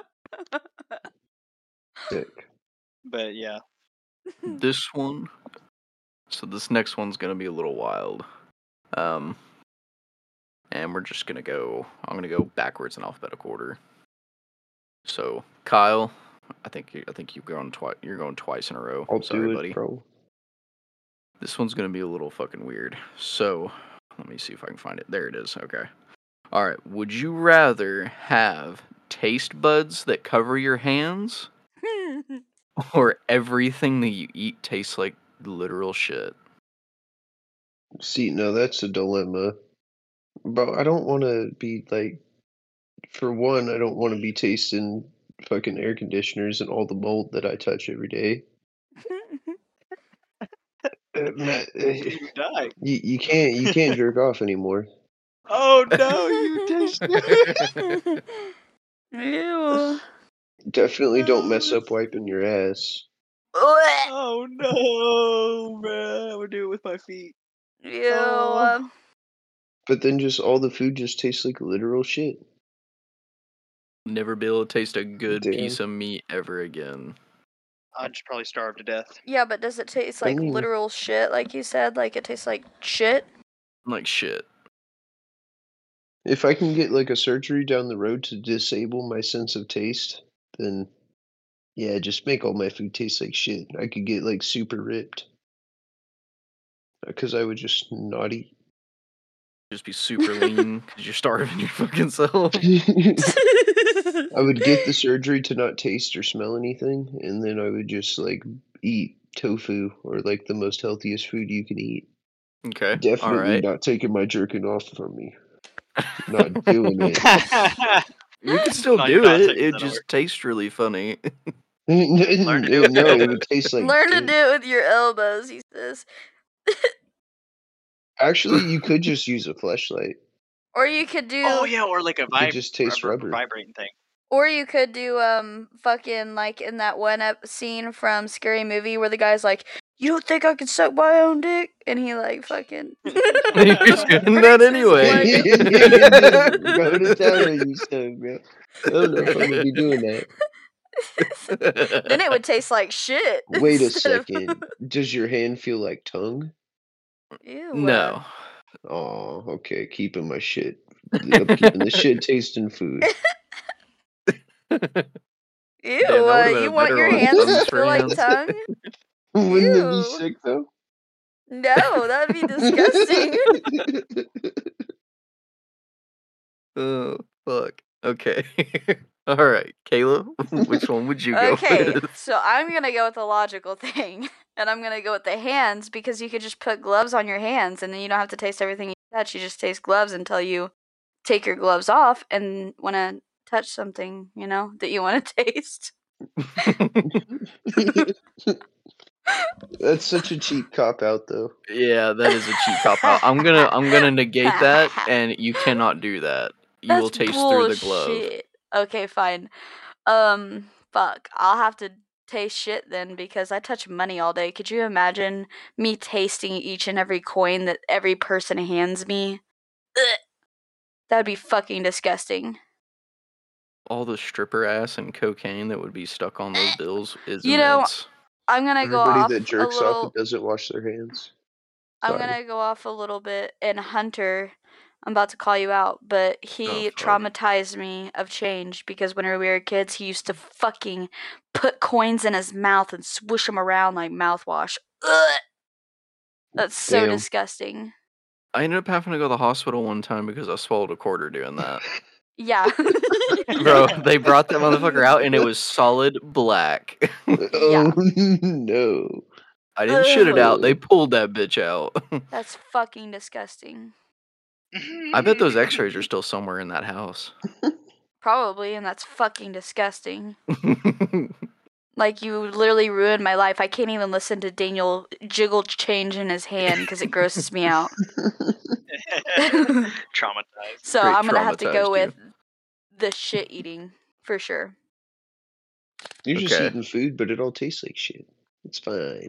Sick. But yeah, This one, so this next one's gonna be a little wild. Um, and we're just gonna go, I'm gonna go backwards in alphabetical order. So, Kyle, I think you, I think you've gone twice. You're going twice in a row. I'll Sorry, do it, buddy. bro. This one's gonna be a little fucking weird. So, let me see if I can find it. There it is. Okay. All right. Would you rather have taste buds that cover your hands, or everything that you eat tastes like literal shit? See, no, that's a dilemma. Bro, I don't want to be like, for one, I don't want to be tasting fucking air conditioners and all the mold that I touch every day. Uh, Matt, uh, you die. you, you can't you can't jerk off anymore. Oh no, you taste. Ew. Definitely don't mess up wiping your ass. Oh no, bruh. I would do it with my feet. Ew. Oh. But then just all the food just tastes like literal shit. Never be able to taste a good Damn. piece of meat ever again. I'd just probably starve to death. Yeah, but does it taste I like mean- literal shit, like you said? Like it tastes like shit? Like shit. If I can get like a surgery down the road to disable my sense of taste, then yeah, just make all my food taste like shit. I could get like super ripped. Because I would just not eat. Just be super lean because you're starving your fucking self. I would get the surgery to not taste or smell anything, and then I would just like eat tofu or like the most healthiest food you can eat. Okay. Definitely All right. not taking my jerking off from me. Not doing it. We could still No, do you're not it. taking It that just over. tastes really funny. no, Learn to do it. no, it would taste like Learn to dick. do it with your elbows, he says. Actually, you could just use a fleshlight. Or you could do Oh yeah, or like a It vib- just tastes rubber- rubber. vibrating thing. Or you could do um fucking like in that one ep- scene from Scary Movie where the guy's like, "You don't think I can suck my own dick?" And he like fucking. You're just doing that breaks his anyway. leg. Go to town on you, son, bro. I don't know if I'm gonna be doing that. Then it would taste like shit. Wait a instead of- second. Does your hand feel like tongue? Ew. No. Oh, okay. Keeping my shit. I'm keeping the shit tasting food. Ew. that uh, would've been you a want better your one. hands to Thumbs for feel like hands. tongue? Wouldn't it be Ew. sick though? No, that'd be disgusting. Oh, fuck. Okay. All right, Kayla, which one would you go Okay, with? so I'm gonna go with the logical thing, and I'm gonna go with the hands because you could just put gloves on your hands, and then you don't have to taste everything you touch. You just taste gloves until you take your gloves off and want to touch something, you know, that you want to taste. That's such a cheap cop out, though. Yeah, that is a cheap cop out. I'm gonna I'm gonna negate that, and you cannot do that. You That's will taste bullshit. through the glove. Okay, fine. Um, fuck. I'll have to taste shit then because I touch money all day. Could you imagine me tasting each and every coin that every person hands me? Ugh. That'd be fucking disgusting. All the stripper ass and cocaine that would be stuck on those bills is You know, immense. I'm gonna go Everybody off that jerks a off little. and doesn't wash their hands. I'm Sorry. gonna go off a little bit. And Hunter, I'm about to call you out, but he Oh, fuck. traumatized me of change because when we were kids, he used to fucking put coins in his mouth and swoosh them around like mouthwash. Ugh! That's so Damn. disgusting. I ended up having to go to the hospital one time because I swallowed a quarter doing that. Yeah. Bro, they brought that motherfucker out and it was solid black. Oh no. I didn't shit it out. They Ugh. pulled that bitch out. That's fucking disgusting. I bet those x-rays are still somewhere in that house. Probably, and that's fucking disgusting. Like, you literally ruined my life. I can't even listen to Daniel jiggle change in his hand because it grosses me out. Traumatized. So Straight I'm going to have to traumatized go you. with the shit eating, for sure. You're just Okay. eating food, but it all tastes like shit. It's fine.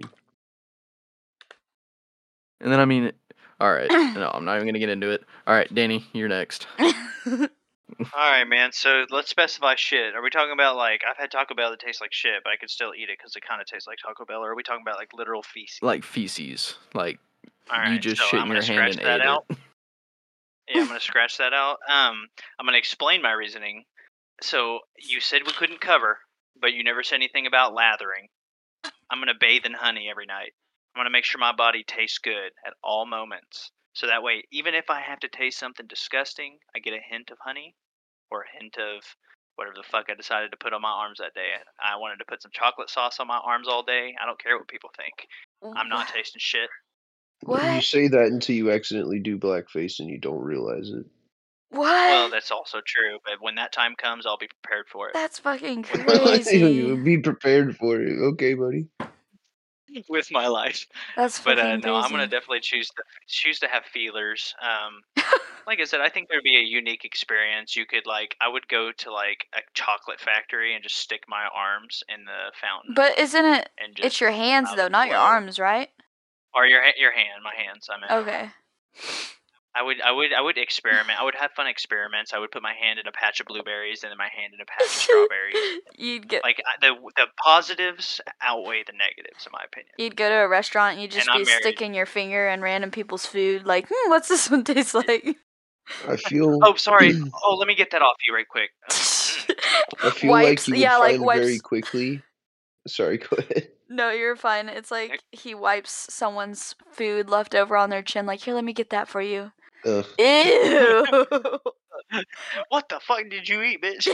And then, I mean, all right. No, I'm not even going to get into it. All right, Danny, you're next. All right, man. So let's specify shit. Are we talking about like I've had Taco Bell that tastes like shit, but I could still eat it because it kind of tastes like Taco Bell? Or are we talking about like literal feces? Like feces. Like, All right, you just so shit I'm in your gonna hand scratch and that ate out. it. Yeah, I'm gonna scratch that out. Um, I'm gonna explain my reasoning. So you said we couldn't cover, but you never said anything about lathering. I'm gonna bathe in honey every night. I'm gonna make sure my body tastes good at all moments. So that way, even if I have to taste something disgusting, I get a hint of honey or a hint of whatever the fuck I decided to put on my arms that day. I wanted to put some chocolate sauce on my arms all day. I don't care what people think. I'm not tasting shit. What? You say that until you accidentally do blackface and you don't realize it. What? Well, that's also true, but when that time comes, I'll be prepared for it. That's fucking With my life. crazy. Be prepared for it. Okay, buddy. With my life. That's But fucking uh, no, I'm gonna crazy. definitely choose to choose to have feelers. Um, like I said, I think there'd be a unique experience. You could like, I would go to like a chocolate factory and just stick my arms in the fountain. But isn't it? And just, It's your hands I though, would not your flow. arms, right? Or your ha- your hand, my hands. I meant. Okay. I would I would I would experiment. I would have fun experiments. I would put my hand in a patch of blueberries and then my hand in a patch of strawberries. You'd get. Like I- the the positives outweigh the negatives, in my opinion. You'd go to a restaurant and you'd just And I'm be married. sticking your finger in random people's food, like, hmm, what's this one taste like? I feel. Oh, sorry. Oh, let me get that off you right quick. I feel Wipes, like you would yeah, like find very wipes. quickly. Sorry, go ahead. No, you're fine. It's like he wipes someone's food left over on their chin, like, here, let me get that for you. Ugh. Ew. What the fuck did you eat, bitch?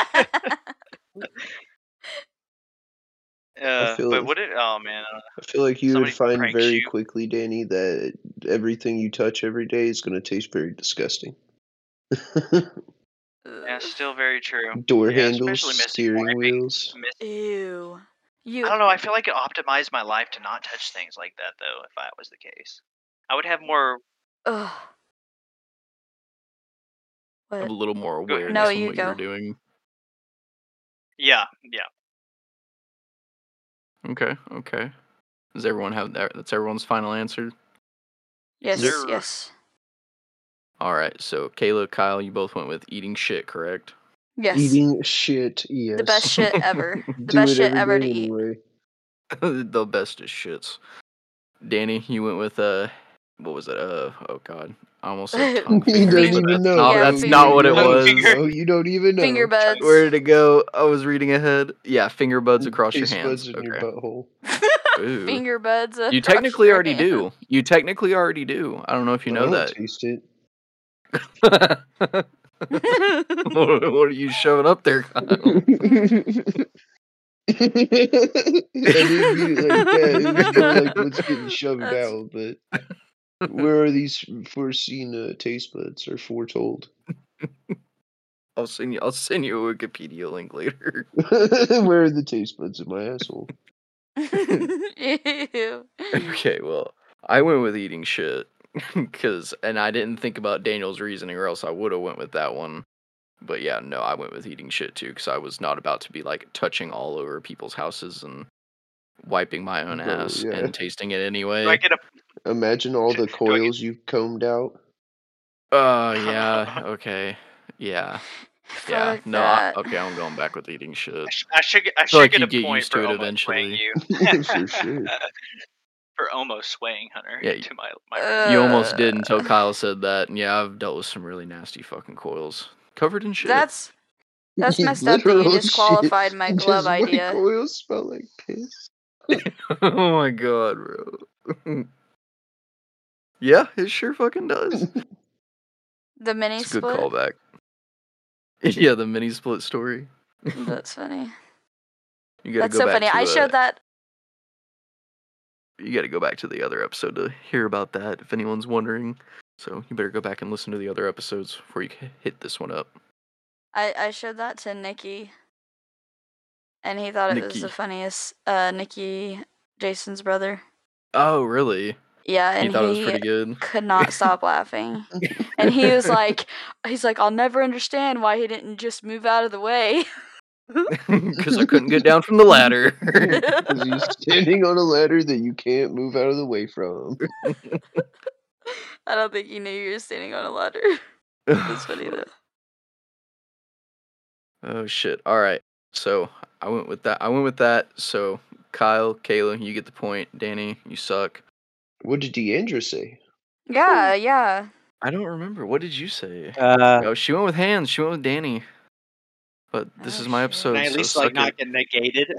uh, feel but like- what it? Oh man. I feel like you Somebody would find pranks very you. quickly, Danny, that everything you touch every day is going to taste very disgusting. Yeah, still very true. Door Yeah, handles, especially missing steering wiping. wheels. Miss- Ew. You. I don't know. I feel like it optimized my life to not touch things like that, though. If that was the case, I would have more. Ugh. Have a What? little more Go ahead. awareness No, on you what go. you're doing. Yeah, yeah. Okay, okay. Does everyone have that? That's everyone's final answer? Yes, Sir. yes. All right, so Kayla, Kyle, you both went with eating shit, correct? Yes. Eating shit, yes. The best shit ever. The Do best it shit every ever day to eat. anyway. The bestest shits. Danny, you went with uh, what was it? Uh, oh god, I almost said tongue You fingers, don't but even that's know. not, Yeah, that's finger- not what it Tongue was. finger. No, you don't even know. Finger buds. Where did it go? I was reading ahead. Yeah, finger buds across Taste your hands. buds in Okay. your butthole. Ooh. Finger buds. You across technically your already hand. do. You technically already do. I don't know if you I know don't that. taste it. what, what are you shoving up there, Kyle? I didn't mean it like that. It was more like what's getting shoved That's- out. But where are these foreseen uh, taste buds or foretold? I'll send you. I'll send you a Wikipedia link later. Where are the taste buds in my asshole? Ew. Okay, well, I went with eating shit because, and I didn't think about Daniel's reasoning, or else I would have went with that one. But yeah, no, I went with eating shit too because I was not about to be like touching all over people's houses and wiping my own Oh, ass yeah. and tasting it Do I anyway. get a? Imagine all the Do I get- coils you've combed out. Uh, yeah, okay, yeah, yeah. Fuck No, I, that. okay, I'm going back with eating I, shit. sh- I should. get- I feel should like get you a get point used for to it almost swaying eventually. you. For sure. For almost swaying Hunter Yeah, into my my. Uh, You almost did until Kyle said that, and yeah, I've dealt with some really nasty fucking coils covered in shit. That's that's messed up that you Literal disqualified shit. my glove Just idea. my coils smell like piss. Oh my god, bro. Yeah, it sure fucking does. The mini It's a good split. callback. Yeah, the mini split story. That's funny. You gotta That's go so back funny. to I uh, showed that. you gotta go back to the other episode to hear about that if anyone's wondering. So you better go back and listen to the other episodes before you c- hit this one up. I I showed that to Nikki, and he thought it was Nikki. the funniest. Uh, Nikki, Jason's brother. Oh, really? Yeah, He and thought it was he pretty good. could not stop laughing. And he was like, he's like, I'll never understand why he didn't just move out of the way. Because I couldn't get down from the ladder. Because he's standing on a ladder that you can't move out of the way from. I don't think he knew you were standing on a ladder. That's funny though. Oh shit! All right, so I went with that. I went with that. So Kyle, Kayla, you get the point. Danny, you suck. What did Deandra say? Yeah, yeah. I don't remember. What did you say? Uh, Oh, she went with hands. She went with Danny. But this Oh, is my shit. episode, can I at so least suck like not it. get negated?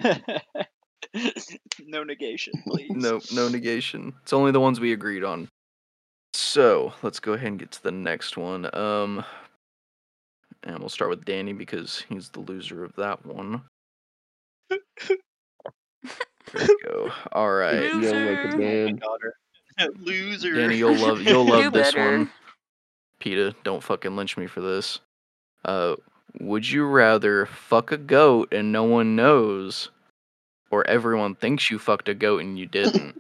No negation, please. No, no negation. It's only the ones we agreed on. So let's go ahead and get to the next one. Um, and we'll start with Danny because he's the loser of that one. There we go. All right, Young like a Loser. man. Daughter. Loser. Danny, you'll love you'll Do love this better. one. PETA, don't fucking lynch me for this. Uh, would you rather fuck a goat and no one knows, or everyone thinks you fucked a goat and you didn't?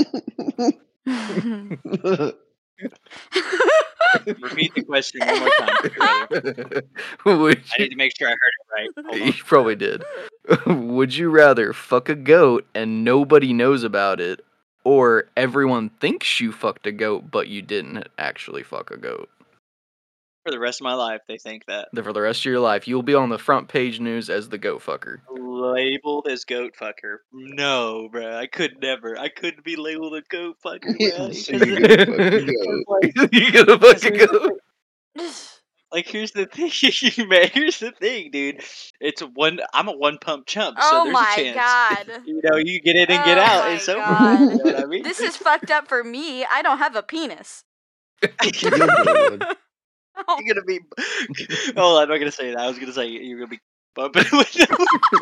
Repeat the question one more time. Would I you, need to make sure I heard it right. Hold you on. probably did. Would you rather fuck a goat and nobody knows about it, or everyone thinks you fucked a goat but you didn't actually fuck a goat? For the rest of my life, they think that. Then for the rest of your life, you'll be on the front page news as the goat fucker. Labeled as goat fucker. No, bruh. I could never. I couldn't be labeled a goat fucker, bruh. So Because you're it- gonna fuck the goat. like, You gonna fuck a here's the goat? thing- like, here's the thing, man. Here's the thing, dude. It's a one. I'm a one pump chump, so Oh there's my a chance. god. You know, you get in and get Oh out. my It's over. god. You know what I mean? This is fucked up for me. I don't have a penis. You'll get one. Oh, You're gonna be. Oh, I'm not gonna say that. I was gonna say you're gonna be bumping with them.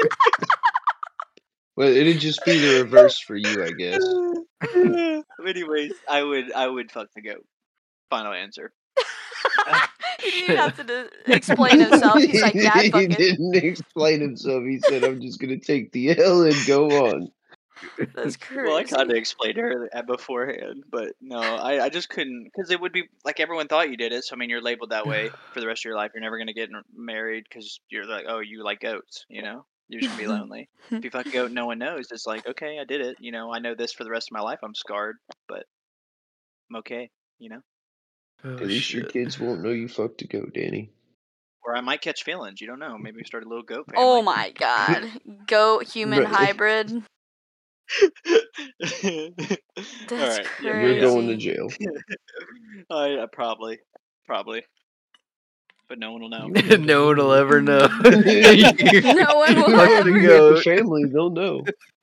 Well, it'd just be the reverse for you, I guess. Anyways, I would. I would fuck the goat. Final answer. he didn't even have to de- explain himself. He's like, yeah, I'd he fuck it. didn't explain himself. He said, "I'm just gonna take the L and go on." That's crazy. Well, I kind of explained her that beforehand, but no, I, I just couldn't because it would be like everyone thought you did it. So I mean, you're labeled that way for the rest of your life. You're never gonna get n- married because you're like, oh, you like goats. You know, you're just gonna be lonely. If you fuck a goat, no one knows. It's like, okay, I did it. You know, I know this for the rest of my life. I'm scarred, but I'm okay. You know, Oh, At least your shit. kids won't know you fucked a goat, Danny. or I might catch feelings. You don't know. Maybe start a little goat family. Oh my god. Goat human Right. hybrid. That's That's You're going to Crazy. jail. I, I probably, probably, but no one will know. No one will ever know. No one will Fucking ever You goat. got the family, they'll know.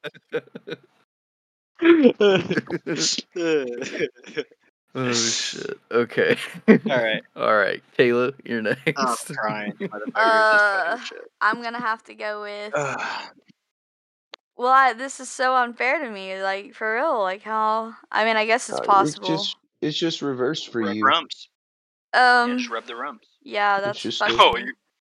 Oh shit. Okay. All right, All right, Kayla, you're next. I'm crying. Motherfuckers, Uh, that's funny I'm gonna have to go with. as shit. Well, I, this is so unfair to me. Like for real. Like how? I mean, I guess it's Uh, possible. It's just, it's just reversed for Rub you. rumps. Yeah, Um. just rub the rumps. Yeah, that's just fucking. Oh, you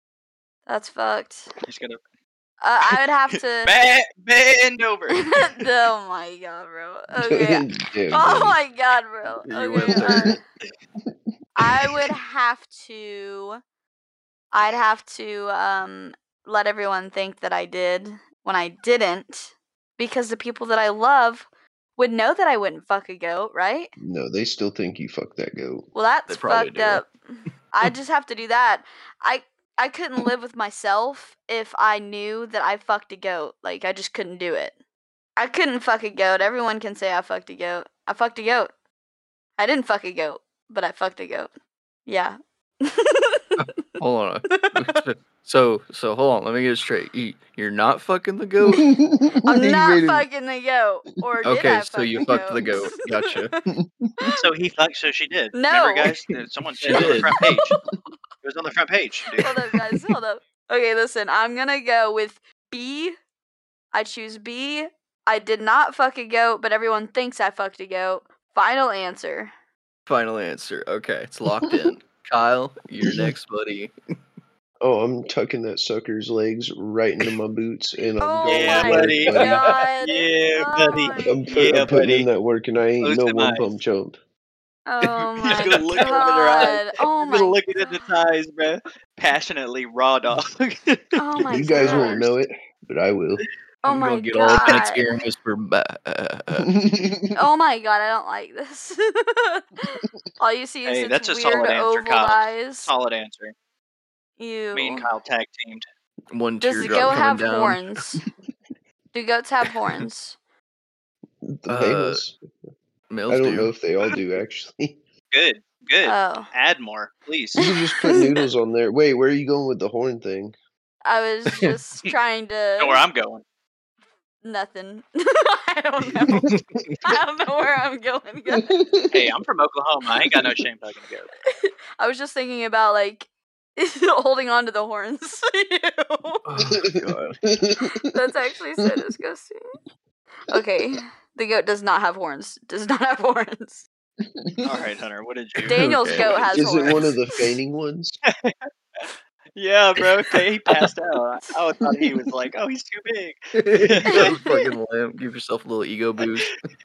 That's fucked. He's gonna Uh, I would have to. bend, bend over. Oh my god, bro. Okay. Damn, Oh buddy. my god, bro. You Okay. went there. Uh, I would have to. I'd have to um let everyone think that I did when I didn't, because the people that I love would know that I wouldn't fuck a goat, right? No, they still think you fucked that goat. Well, that's They probably fucked do. up. I just have to do that. I I couldn't live with myself if I knew that I fucked a goat. Like, I just couldn't do it. I couldn't fuck a goat. Everyone can say I fucked a goat. I fucked a goat. I didn't fuck a goat, but I fucked a goat. Yeah. Hold on. So, so hold on. Let me get it straight. You, you're not fucking the goat. I'm You not made it- fucking the goat. Or did Okay, I so fuck you the fucked goat? the goat. Gotcha. So he fucked. So she did. No. Remember, guys? Uh, Someone She said it on the did. front page. It was on the front page. Dude. Hold up, guys. Hold up. Okay, listen. I'm gonna go with B. I choose B. I did not fuck a goat, but everyone thinks I fucked a goat. Final answer. Final answer. Okay, it's locked in. Kyle, you're next, buddy. Oh, I'm tucking that sucker's legs right into my boots, and I'm Oh going Yeah, my to work, buddy. buddy. god. Yeah, Oh buddy. my I'm, put, Yeah, I'm putting buddy. in that work, and I ain't Close no them one eyes. pump chump. Oh He's my gonna look into their eyes. god. Oh He's gonna my look it in its eyes, bro. Passionately, raw dog. Oh my You guys god. won't know it, but I will. Oh I'm my gonna get all up in its god. ear and whisper. Bah. Oh my god, I don't like this. All you see is Hey, its that's a weird solid answer, oval Kyle. eyes. Solid answer. Ew. Me and Kyle tag teamed. One Does the teardrop goat coming have down. horns? Do goats have horns? The Uh, males. Males I don't do. know if they all do, actually. Good. Good. Oh. Add more, please. You can just put noodles on there. Wait, where are you going with the horn thing? I was just trying Know to. where I'm going. Nothing. I don't know. I don't know where I'm going, guys. Hey, I'm from Oklahoma. I ain't got no shame fucking goat. I was just thinking about, like, holding on to the horns. Ew. Oh, God. That's actually so disgusting. Okay, the goat does not have horns. Does not have horns. All right, Hunter. What did you? Daniel's Okay. goat has Is horns. it one of the feigning ones? Yeah, bro. Okay, he passed out. I I thought he was like, oh, he's too big. That was fucking limp. Give yourself a little ego boost.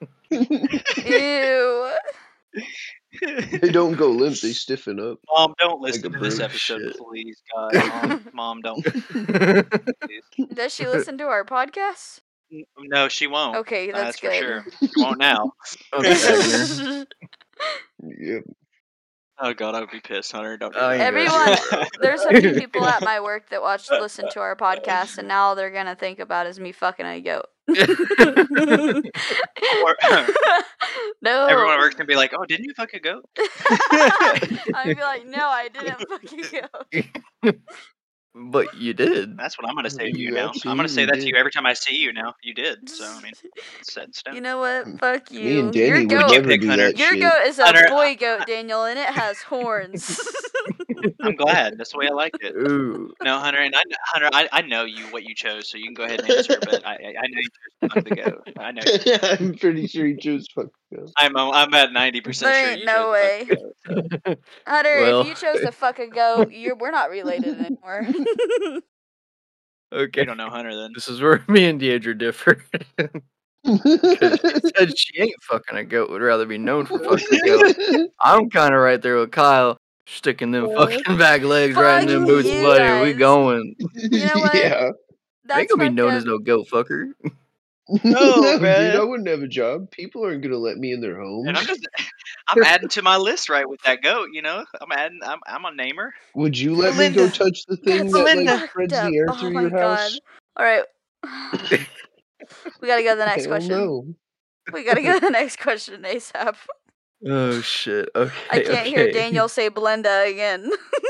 Ew. They don't go limp, they stiffen up. Mom, don't listen Like a to this bird. episode, Shit. please, God. Mom, Mom, don't. Please. Does she listen to our podcast? N- No, she won't. Okay, that's, That's for good. sure. She won't now. Okay, Wagner. Yep. Oh God, I would be pissed, Hunter. Don't do I that. ain't gonna Everyone, do there's a few people at my work that watch, listen to our podcast, and now all they're gonna think about is me fucking a goat. it. Or- No. Everyone at work's gonna be like, "Oh, didn't you fuck a goat?" I'd be like, no, I didn't fucking go. But you did. That's what I'm gonna say to you You now. I'm gonna say absolutely that to did. you every time I see you now. You did. So I mean, it's set in stone. You know what? Fuck you. Me and Your Danny would goat, never Pick do Hunter. that your shit. goat is a Hunter- boy goat, Daniel, and it has horns. I'm glad. That's the way I like it. Ooh. No, Hunter, and I, Hunter, I, I know you what you chose, so you can go ahead and answer. But I, I I know you chose fuck the goat. I know. You. I'm pretty sure he chose fuck go. I'm I'm at ninety percent There sure ain't you no chose fuck the goat. Hunter, Well- if you chose to fuck a goat, you're we're not related anymore. Okay. You don't know Hunter then. This is where me and Deidre differ. 'Cause she said she ain't fucking a goat, would rather be known for fucking a goat. I'm kind of right there with Kyle, sticking them fucking back legs right in them Fuck boots, you buddy. We guys. going. You know what? Yeah. I That's ain't gonna be fucked known up. as no goat fucker. No, dude, man. I wouldn't have a job. People aren't gonna let me in their homes. And I'm just I'm adding to my list right with that goat. You know, I'm adding. I'm I'm a namer. Would you let me go Belinda. touch the thing That's that like Belinda. spreads fucked the air up. through Oh my your house? god. All right. We gotta go to the next Hell question. no. We gotta go to the next question ASAP. Oh shit. Okay. I can't okay. hear Daniel say Belinda again.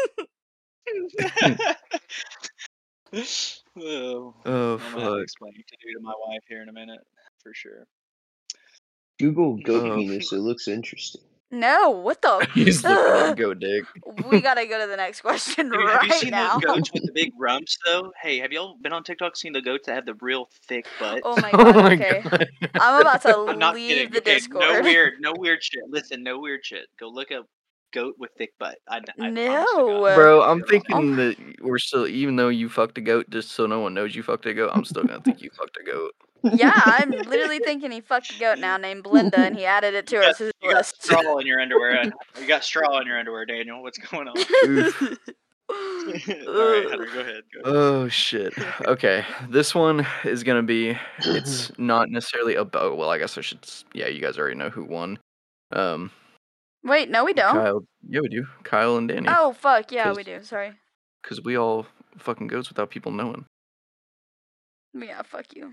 oh, Oh I'm gonna have to fuck. explain what to do to my wife here in a minute, for sure. Google goat Oh. penis. It looks interesting. No, what the? He's looking up goat dick. We gotta go to the next question Dude, right have you seen now. those goats with the big rumps though? Hey, have y'all been on TikTok seen the goats that have the real thick butts? Oh my Oh god. my Okay, god. I'm about to I'm not leave kidding. the Okay, Discord. no weird, no weird shit. Listen, no weird shit. Go look up goat with thick butt. I, I promise to No. God. Bro, I'm You're wrong. thinking Oh. that we're still, even though you fucked a goat, just so no one knows you fucked a goat, I'm still gonna think you fucked a goat. Yeah, I'm literally thinking he fucked a goat now named Blinda, and he added it to You our got, scissor you got list. straw in your underwear. uh, You got straw in your underwear, Daniel. What's going on? Oof. All right, Hunter, go ahead. Go ahead. Oh shit. Okay, this one is gonna be. It's not necessarily about. Well, I guess I should. s- Yeah, you guys already know who won. Um, Wait, no, we don't. Kyle. Yeah, we do. Kyle and Danny. Oh fuck, yeah, 'Cause- we do. Sorry. Cause we all fucking goats without people knowing. Yeah, fuck you.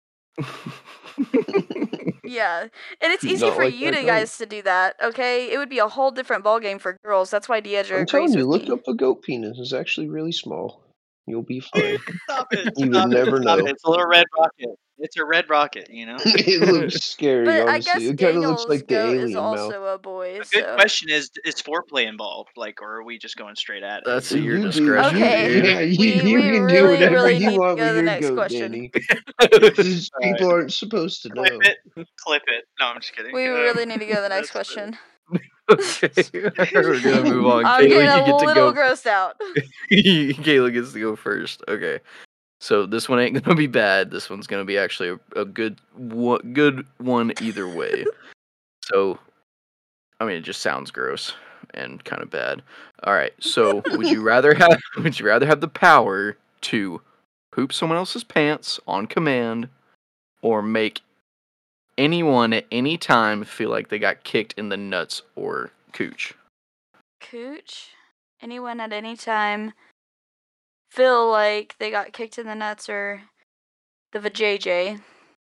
Yeah, and it's easy Not for like you that to goat. guys to do that. Okay, it would be a whole different ballgame for girls. That's why Deidre I'm agrees telling you, with look me. up a goat penis. It's actually really small. You'll be fine. Stop it. You would Stop it. never Stop know. it. It's a little red rocket. It's a red rocket, you know? It looks scary, But I honestly. guess It kind of looks Daniel's like the goat is alien mouth. also a boy. A good So question is, is foreplay involved? Like, or are we just going straight at it? That's at your You do. discretion, Okay, dude. Yeah, you, we you we can do really whatever really you need to want go to with the your next goat, question. Danny. These All right. people aren't supposed to Clip know. it. Clip it. No, I'm just kidding. We Um, really need to go to the next that's funny. question. Okay, we're gonna move on. I'm Kayla, getting you a get to little go. grossed out. Kayla gets to go first. Okay. So this one ain't gonna be bad. This one's gonna be actually a, a good one, good one either way. So, I mean, it just sounds gross and kind of bad. All right. So, would you rather have would you rather have the power to poop someone else's pants on command, or make anyone at any time feel like they got kicked in the nuts or cooch? Cooch? Anyone at any time feel like they got kicked in the nuts or the vajayjay?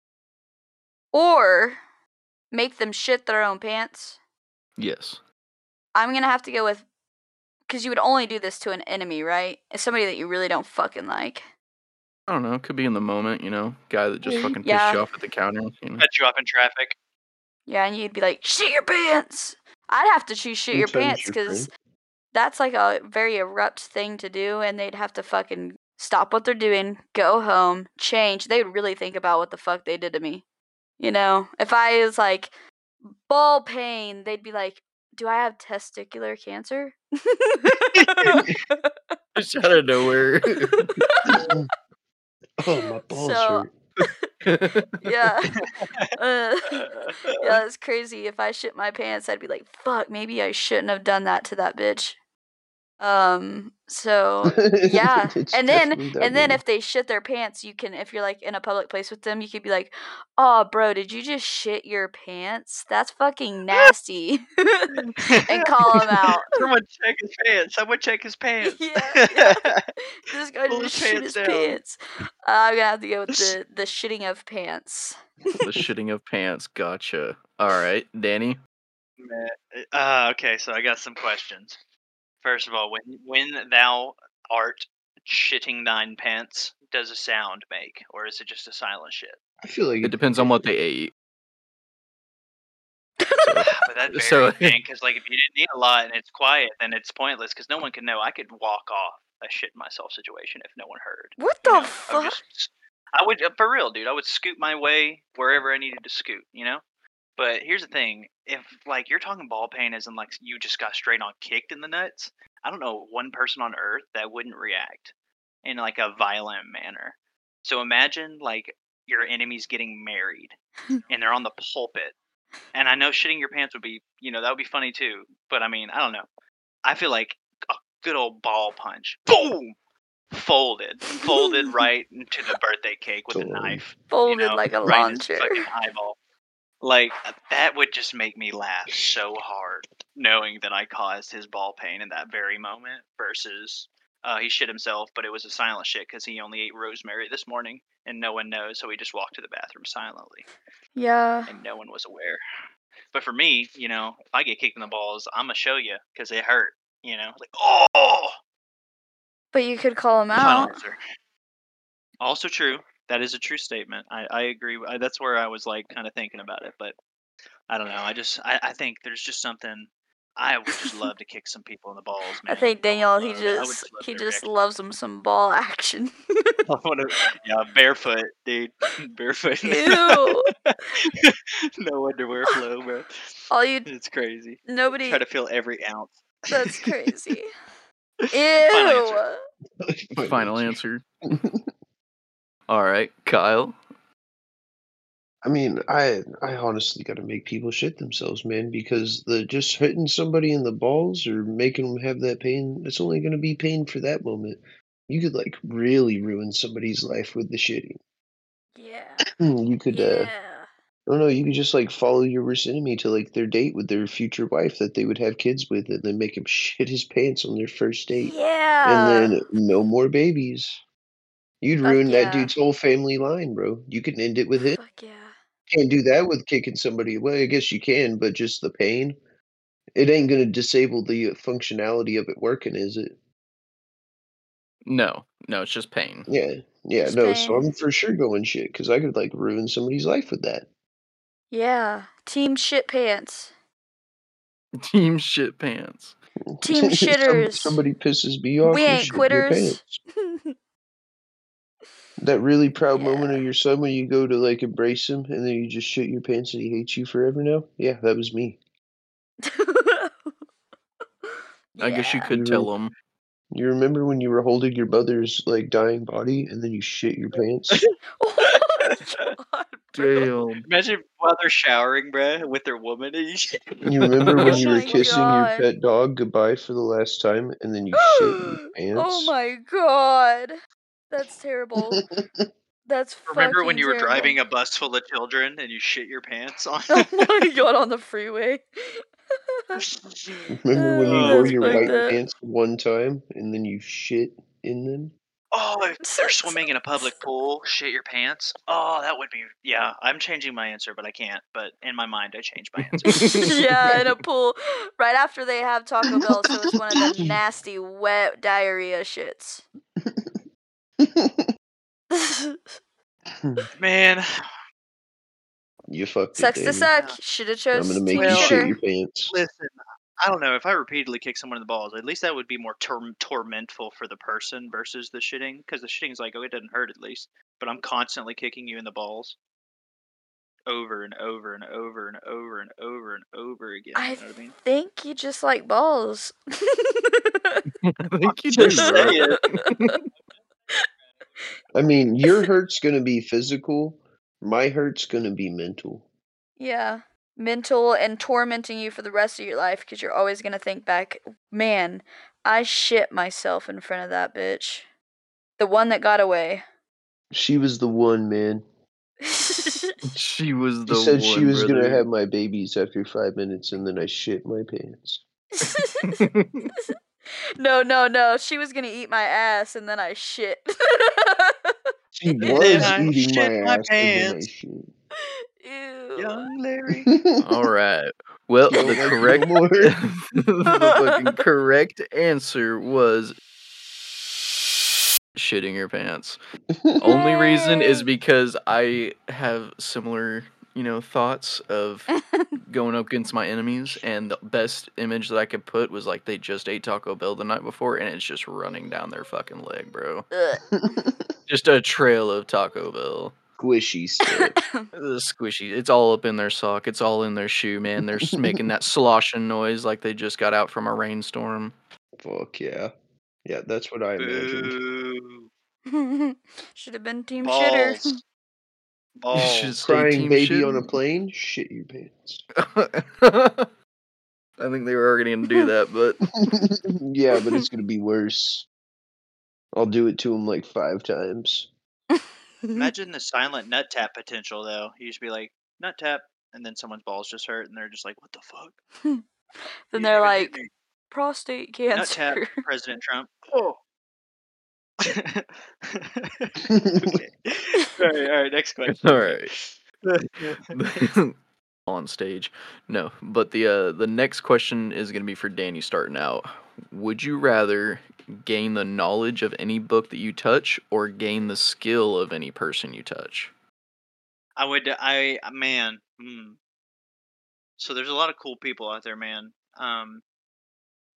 Or make them shit their own pants? Yes. I'm gonna have to go with, because you would only do this to an enemy, right? It's somebody that you really don't fucking like. I don't know. It could be in the moment, you know, guy that just Yeah. fucking pissed Yeah. you off at the counter. You know? Cut you off in traffic. Yeah, and you'd be like, shit your pants! I'd have to choose shit your Sometimes pants, your because friend. that's like a very abrupt thing to do, and they'd have to fucking stop what they're doing, go home, change. They would really think about what the fuck they did to me. You know, if I was like, ball pain, they'd be like, do I have testicular cancer? Just out of nowhere. Oh, my balls So, hurt. yeah. Uh, yeah, it's crazy. If I shit my pants, I'd be like, fuck, maybe I shouldn't have done that to that bitch. Um, so yeah. It's And then definitely that and then way. if they shit their pants, you can, if you're like in a public place with them, you could be like, "Oh, bro, did you just shit your pants? That's fucking nasty." And call him out. Someone check his pants. Someone check his pants. Yeah, yeah. This guy Pull just his shit pants his down. pants. Uh, I'm gonna have to go with the the shitting of pants. The shitting of pants. Gotcha. All right, Danny. Man, Uh, okay, so I got some questions. First of all, when when thou art shitting thine pants, does a sound make, or is it just a silent shit? I feel like It depends on what they ate. So, But that varies, so man. Because like if you didn't eat a lot and it's quiet, then it's pointless. Because no one can know. I could walk off a shit myself situation if no one heard. What You the know, I would fuck? just, I would uh, for real, dude. I would scoot my way wherever I needed to scoot. You know. But here's the thing: if like you're talking ball pain, as in like you just got straight on kicked in the nuts, I don't know one person on earth that wouldn't react in like a violent manner. So imagine like your enemy's getting married and they're on the pulpit. And I know shitting your pants would be, you know, that would be funny too. But I mean, I don't know. I feel like a good old ball punch. Boom! Folded. Folded right into the birthday cake with a Totally. knife. Folded You know, like a right lawn in his chair. fucking eyeball. Like, that would just make me laugh so hard, knowing that I caused his ball pain in that very moment, versus uh, he shit himself, but it was a silent shit because he only ate rosemary this morning, and no one knows, so he just walked to the bathroom silently, Yeah. and no one was aware. But for me, you know, if I get kicked in the balls, I'm going to show you, because it hurt, you know? Like, oh! But you could call him Final out. answer. Also true. That is a true statement. I, I agree. I, that's where I was, like, kind of thinking about it, but I don't know. I just, I, I think there's just something. I would just love to kick some people in the balls, man. I think I would Daniel, he love- I would just love he their just reaction. loves him some ball action. I wanna, yeah, barefoot, dude. Barefoot. Ew. No underwear flow, bro. All you It's crazy. nobody. Try to feel every ounce. That's crazy. Ew. Final answer. Final answer. All right, Kyle. I mean, I I honestly got to make people shit themselves, man, because the just hitting somebody in the balls or making them have that pain, it's only going to be pain for that moment. You could like really ruin somebody's life with the shitting. Yeah. You could, uh, Yeah. I don't know, you could just like follow your worst enemy to like their date with their future wife that they would have kids with, and then make him shit his pants on their first date, and Yeah. then no more babies. You'd Fuck ruin that yeah. dude's whole family line, bro. You can end it with him. Fuck yeah. Can't do that with kicking somebody away. I guess you can, but just the pain, it ain't gonna disable the functionality of it working, is it? No, no, it's just pain. Yeah, yeah, Just no. So pain. I'm for sure going shit because I could like ruin somebody's life with that. Yeah. Team shit pants. Team shit pants. Team If some- shitters. somebody pisses me off, We you ain't shit your quitters. pants. That really proud moment Yeah. of your son when you go to like embrace him and then you just shit your pants and he hates you forever now. Yeah, that was me. I guess you Yeah. could You tell were- them. You remember when you were holding your mother's like dying body and then you shit your pants? Oh my god, bro. Damn. Imagine while they're showering, bruh, with their woman, and you shit. You remember when Oh you were my kissing your god. pet dog goodbye for the last time and then you shit your pants? Oh my god. That's terrible. That's Remember when fucking you were terrible. driving a bus full of children and you shit your pants on? Oh my god, on the freeway. Remember when you Uh, wore that's your fucked white up. pants one time and then you shit in them? Oh, if they're swimming in a public pool, shit your pants. Oh, that would be, yeah. I'm changing my answer, but I can't. But in my mind, I changed my answer. Yeah, in a pool right after they have Taco Bell, so it's one of them nasty, wet diarrhea shits. Man, You fucked it, Sucks to Danny. suck. Should have I'm chose gonna team make you shit shitter. your pants. listen, I don't know. If I repeatedly kick someone in the balls, at least that would be more tor- tormentful for the person versus the shitting. Because the shitting's like, oh, it doesn't hurt at least. But I'm constantly kicking you in the balls. Over and over and over and over and over and over again. I You know what I mean? think you just like balls. I think you Just do, bro. saying. I mean, your hurt's gonna be physical, my hurt's gonna be mental. Yeah. Mental and tormenting you for the rest of your life because you're always going to think back, man, I shit myself in front of that bitch. The one that got away. She was the one, man. She was the She said one, she was brother. gonna have my babies after five minutes and then I shit my pants. No, no, no. She was going to eat my ass and then I shit. She And then was I eating my shit my ass and then I pants. shit. Ew. Young Larry. All right. Well, You don't the like it no correct more? the fucking correct answer was shitting your pants. Only reason is Yay. because I have similar, you know, thoughts of going up against my enemies, and the best image that I could put was like they just ate Taco Bell the night before, and it's just running down their fucking leg, bro. Ugh. Just a trail of Taco Bell. Squishy stuff. The squishy. It's all up in their sock. It's all in their shoe, man. They're s- making that sloshing noise like they just got out from a rainstorm. Fuck yeah. Yeah, that's what I imagined. Boo. Should have been team shitter. Balls. You should Balls. stay Crying team baby shit. on a plane, shit your pants. I think they were already gonna do that, but Yeah, but it's gonna be worse. I'll do it to him like five times. Imagine the silent nut tap potential, though. You just be like, nut tap, and then someone's balls just hurt, and they're just like, what the fuck? Then You they're didn't even hit like, me. prostate Nut tap, cancer. President Trump. Oh. Okay. All right, all right, next question. all right. On stage, no. But the uh, the next question is gonna be for Danny starting out. Would you rather gain the knowledge of any book that you touch, or gain the skill of any person you touch? I would, I, man. Hmm. So there's a lot of cool people out there, man. Um,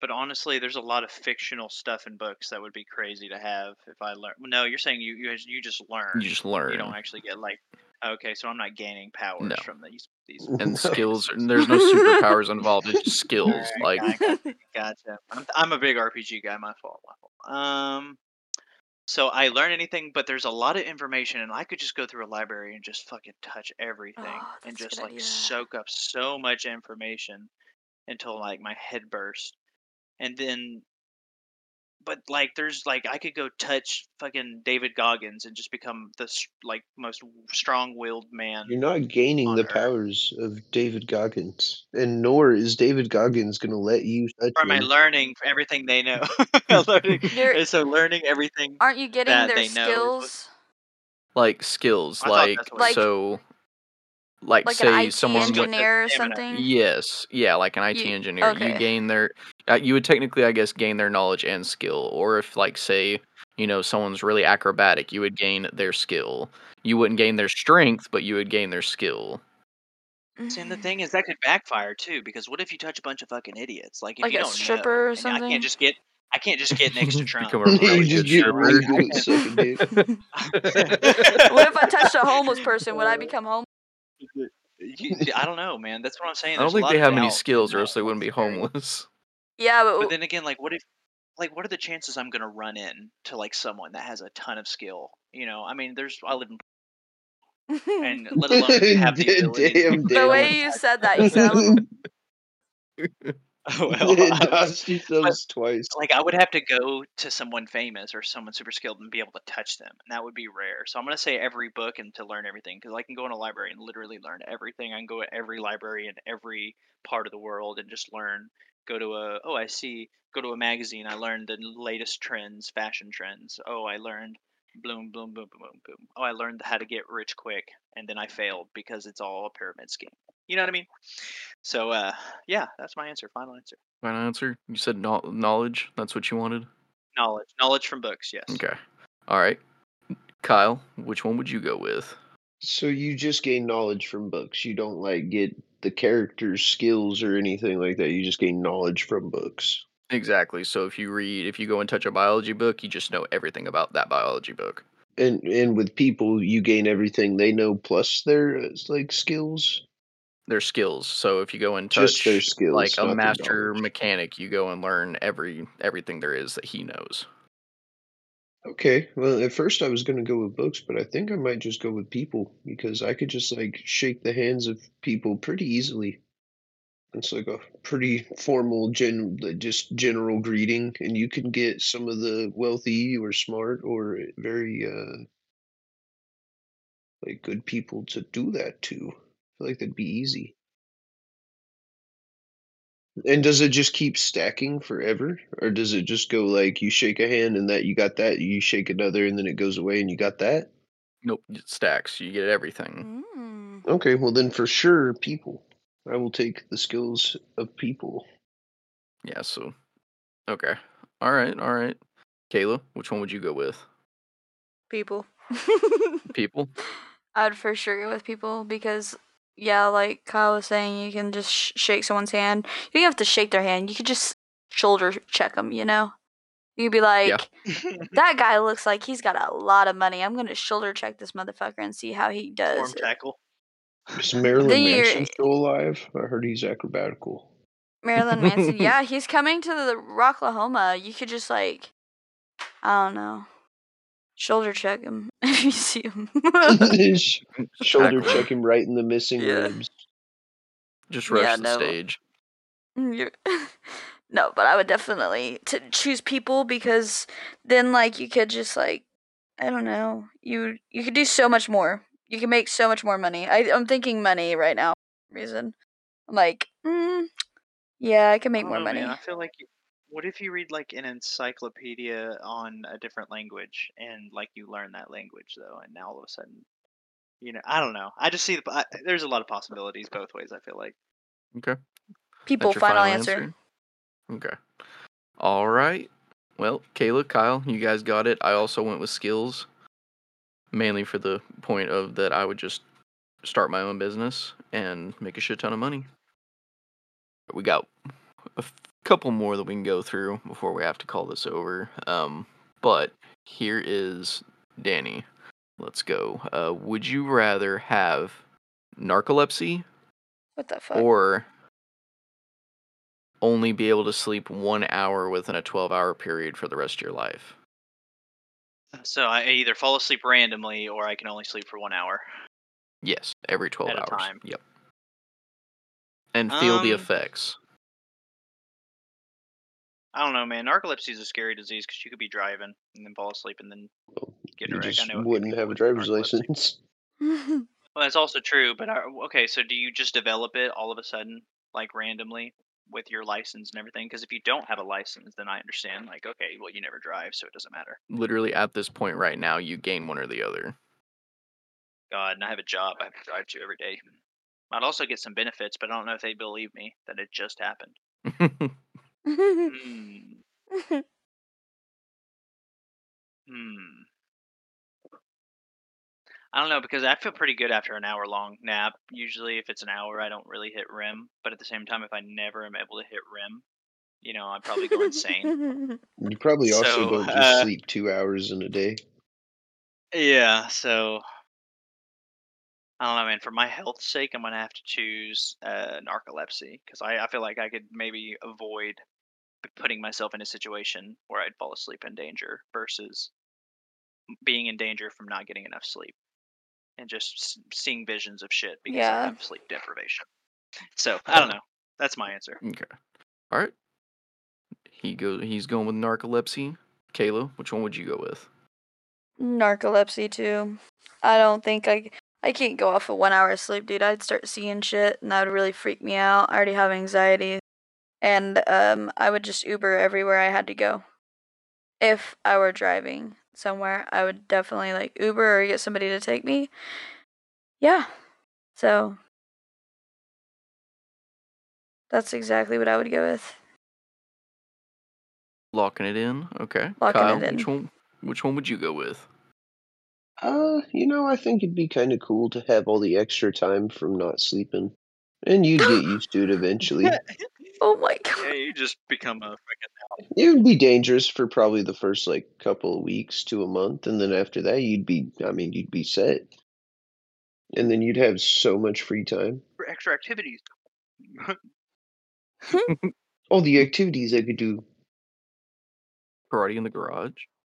But honestly, there's a lot of fictional stuff in books that would be crazy to have if I learn. No, you're saying you you you just learn. You just learn. You don't actually get like. Okay, so I'm not gaining powers No. from these these. And No. skills. There's no superpowers involved. It's just skills. Alright, Like I gotcha. gotcha. I'm I'm a big R P G guy. My fault. My fault. Um. So I learn anything, but there's a lot of information, and I could just go through a library and just fucking touch everything Oh, and that's a just good like idea. soak up so much information until like my head burst. And then, but like, there's like, I could go touch fucking David Goggins and just become the s- like most strong-willed man. You're not gaining on the Earth. powers of David Goggins, and nor is David Goggins going to let you touch Or am I him. learning everything they know? learning, You're- and so learning everything. Aren't you getting that their they know is what- skills? like skills. I thought Like, that's what Like- so. Like, Like an say I T someone went- engineer or Stamina. something? Yes, yeah, like an I T You- engineer. You okay. gain their, uh, you would technically, I guess, gain their knowledge and skill. Or if, like, say, you know, someone's really acrobatic, you would gain their skill. You wouldn't gain their strength, but you would gain their skill. See, and the thing is, that could backfire too, because what if you touch a bunch of fucking idiots? Like, if Like you a don't stripper know, or and I something? can't just get, I can't just get next to Trump. Become a You really just good get stripper. really I good at can't- sucking dick. What if I touched a homeless person? Would I become homeless? You- I don't know, man. That's what I'm saying. I don't There's a think lot they of have many doubt in skills, or that else they wouldn't be scenario. homeless. Yeah, but, But then again, like, what if, like, what are the chances I'm gonna run in to like someone that has a ton of skill? You know, I mean, there's I live in, and let alone if you have the ability. Damn, the damn. way you said that, you sound a little. Oh, well, I was- Dodged yourselves twice. like I would have to go to someone famous or someone super skilled and be able to touch them, and that would be rare. So I'm gonna say every book and to learn everything, because I can go in a library and literally learn everything. I can go to every library in every part of the world and just learn. Go to a oh I see. Go to a magazine. I learned the latest trends, fashion trends. Oh, I learned bloom, bloom, boom, boom, boom, boom. Oh, I learned how to get rich quick, and then I failed because it's all a pyramid scheme. You know what I mean? So, uh, yeah, that's my answer. Final answer. Final answer? You said no- knowledge? That's what you wanted? Knowledge. Knowledge from books, yes. Okay. Alright. Kyle, which one would you go with? So you just gain knowledge from books. You don't like get the characters' skills or anything like that. You just gain knowledge from books. Exactly. So if you read, if you go and touch a biology book, you just know everything about that biology book. And and with people, you gain everything they know plus their uh, like skills. Their skills. So if you go and touch Just their skills, like a not their master knowledge. mechanic, you go and learn every everything there is that he knows. Okay, well, at first I was gonna go with books, but I think I might just go with people because I could just like shake the hands of people pretty easily. It's like a pretty formal, gen like, just general greeting, and you can get some of the wealthy or smart or very uh like good people to do that too. I feel like that'd be easy. And does it just keep stacking forever? Or does it just go like you shake a hand and that you got that, you shake another and then it goes away and you got that? Nope, it stacks. You get everything. Mm. Okay, well then for sure people. I will take the skills of people. Yeah, so okay. Alright, alright. Kayla, which one would you go with? People. People? I'd for sure go with people because, yeah, like Kyle was saying, you can just sh- shake someone's hand. You don't have to shake their hand. You could just shoulder check them, you know? You'd be like, that guy looks like he's got a lot of money. I'm going to shoulder check this motherfucker and see how he does. Form it." tackle. Is Marilyn Then you're- Manson still alive? I heard he's acrobatical. Marilyn Manson. Yeah, he's coming to the Rocklahoma. You could just, like, I don't know, shoulder check him if you see him. Sh- Shoulder Tackle. check him right in the missing Yeah. ribs. Just rush Yeah, the no. stage. You're- no, but I would definitely to choose people because then like you could just like I don't know you you could do so much more. You can make so much more money. I I'm thinking money right now. For some reason I'm like mm, yeah I can I make don't more know, money. man. I feel like you, what if you read like an encyclopedia on a different language and like you learn that language though, and now all of a sudden, you know, I don't know. I just see the, I, there's a lot of possibilities both ways. I feel like. Okay. People That's your final, final answer. answer? Okay. All right. Well, Kayla, Kyle, you guys got it. I also went with skills, mainly for the point of that I would just start my own business and make a shit ton of money. We got a f- couple more that we can go through before we have to call this over. Um, but here is Danny. Let's go. Uh, would you rather have narcolepsy What the fuck? or only be able to sleep one hour within a twelve-hour period for the rest of your life? So I either fall asleep randomly or I can only sleep for one hour. Yes, every twelve At a hours. time. Yep. And feel the Um, effects. I don't know, man. Narcolepsy is a scary disease because you could be driving and then fall asleep and then Well, get in you a wreck. I just know a few wouldn't people have a with driver's narcolepsy. license. Well, that's also true, but are, okay, so do you just develop it all of a sudden, like randomly, with your license and everything? Because if you don't have a license, then I understand, like, okay, well, you never drive, so it doesn't matter. Literally at this point right now, you gain one or the other. God, and I have a job I have to drive to every day. I'd also get some benefits, but I don't know if they believe me that it just happened. Hmm. Hmm. I don't know because I feel pretty good after an hour long nap. Usually, if it's an hour, I don't really hit R E M. But at the same time, if I never am able to hit R E M, you know, I'd probably go insane. You probably also So, don't just uh, sleep two hours in a day. yeah. So I don't know, man. For my health's sake, I'm gonna have to choose uh, narcolepsy because I, I feel like I could maybe avoid p- putting myself in a situation where I'd fall asleep in danger versus being in danger from not getting enough sleep and just s- seeing visions of shit because I Yeah. have sleep deprivation. So I don't know. That's my answer. Okay. All right. He go. He's going with narcolepsy. Kayla, which one would you go with? Narcolepsy too. I don't think I I can't go off of one hour of sleep, dude. I'd start seeing shit, and that would really freak me out. I already have anxiety, and um, I would just Uber everywhere I had to go. If I were driving somewhere, I would definitely like Uber or get somebody to take me. Yeah. So that's exactly what I would go with. Locking it in. Okay. Locking Kyle, it in. which one? Which one would you go with? Uh, you know, I think it'd be kind of cool to have all the extra time from not sleeping. And you'd get used to it eventually. Oh my god. Yeah, you just become a freaking. It would be dangerous for probably the first like couple of weeks to a month, and then after that, you'd be, I mean, you'd be set. And then you'd have so much free time. For extra activities. All the activities I could do. Karate in the garage.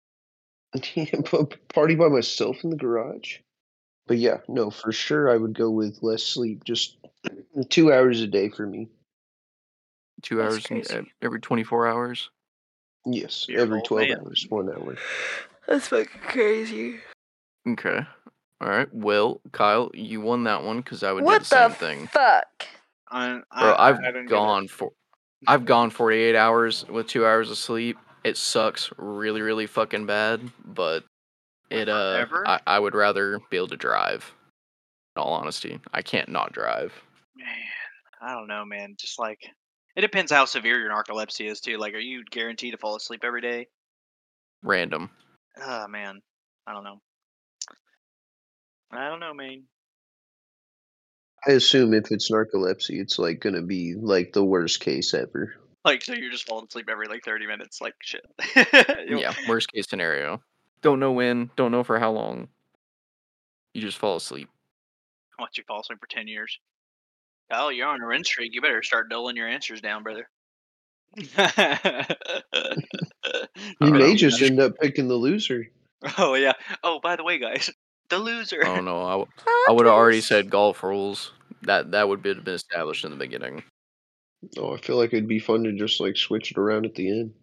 Party by myself in the garage. But yeah, no, for sure I would go with less sleep. Just two hours a day for me. Two That's hours in- crazy. uh, every twenty-four hours. Yes, You're an every old twelve man. hours, one hour. That's fucking crazy. Okay. All right. Well, Kyle, you won that one because I would What do the same the thing. fuck? I, I, Bro, I, I've I didn't get it. gone for, I've gone forty-eight hours with two hours of sleep. It sucks really, really fucking bad, but it uh, Forever? I, I would rather be able to drive. In all honesty, I can't not drive. Man, I don't know, man. Just like it depends how severe your narcolepsy is too. Like, are you guaranteed to fall asleep every day? Random. Ah, man, I don't know. I don't know, man. I assume if it's narcolepsy, it's like gonna be like the worst case ever. Like, so you're just falling asleep every like thirty minutes, like shit. You- Yeah, worst case scenario. Don't know when, don't know for how long. You just fall asleep. Once you fall asleep for ten years. Oh, you're on a run streak. You better start doling your answers down, brother. You don't may know. just end up picking the loser. Oh yeah. Oh, by the way, guys, the loser. Oh no, I, w- I would have already said golf rules. That that would have been established in the beginning. Oh, I feel like it'd be fun to just like switch it around at the end.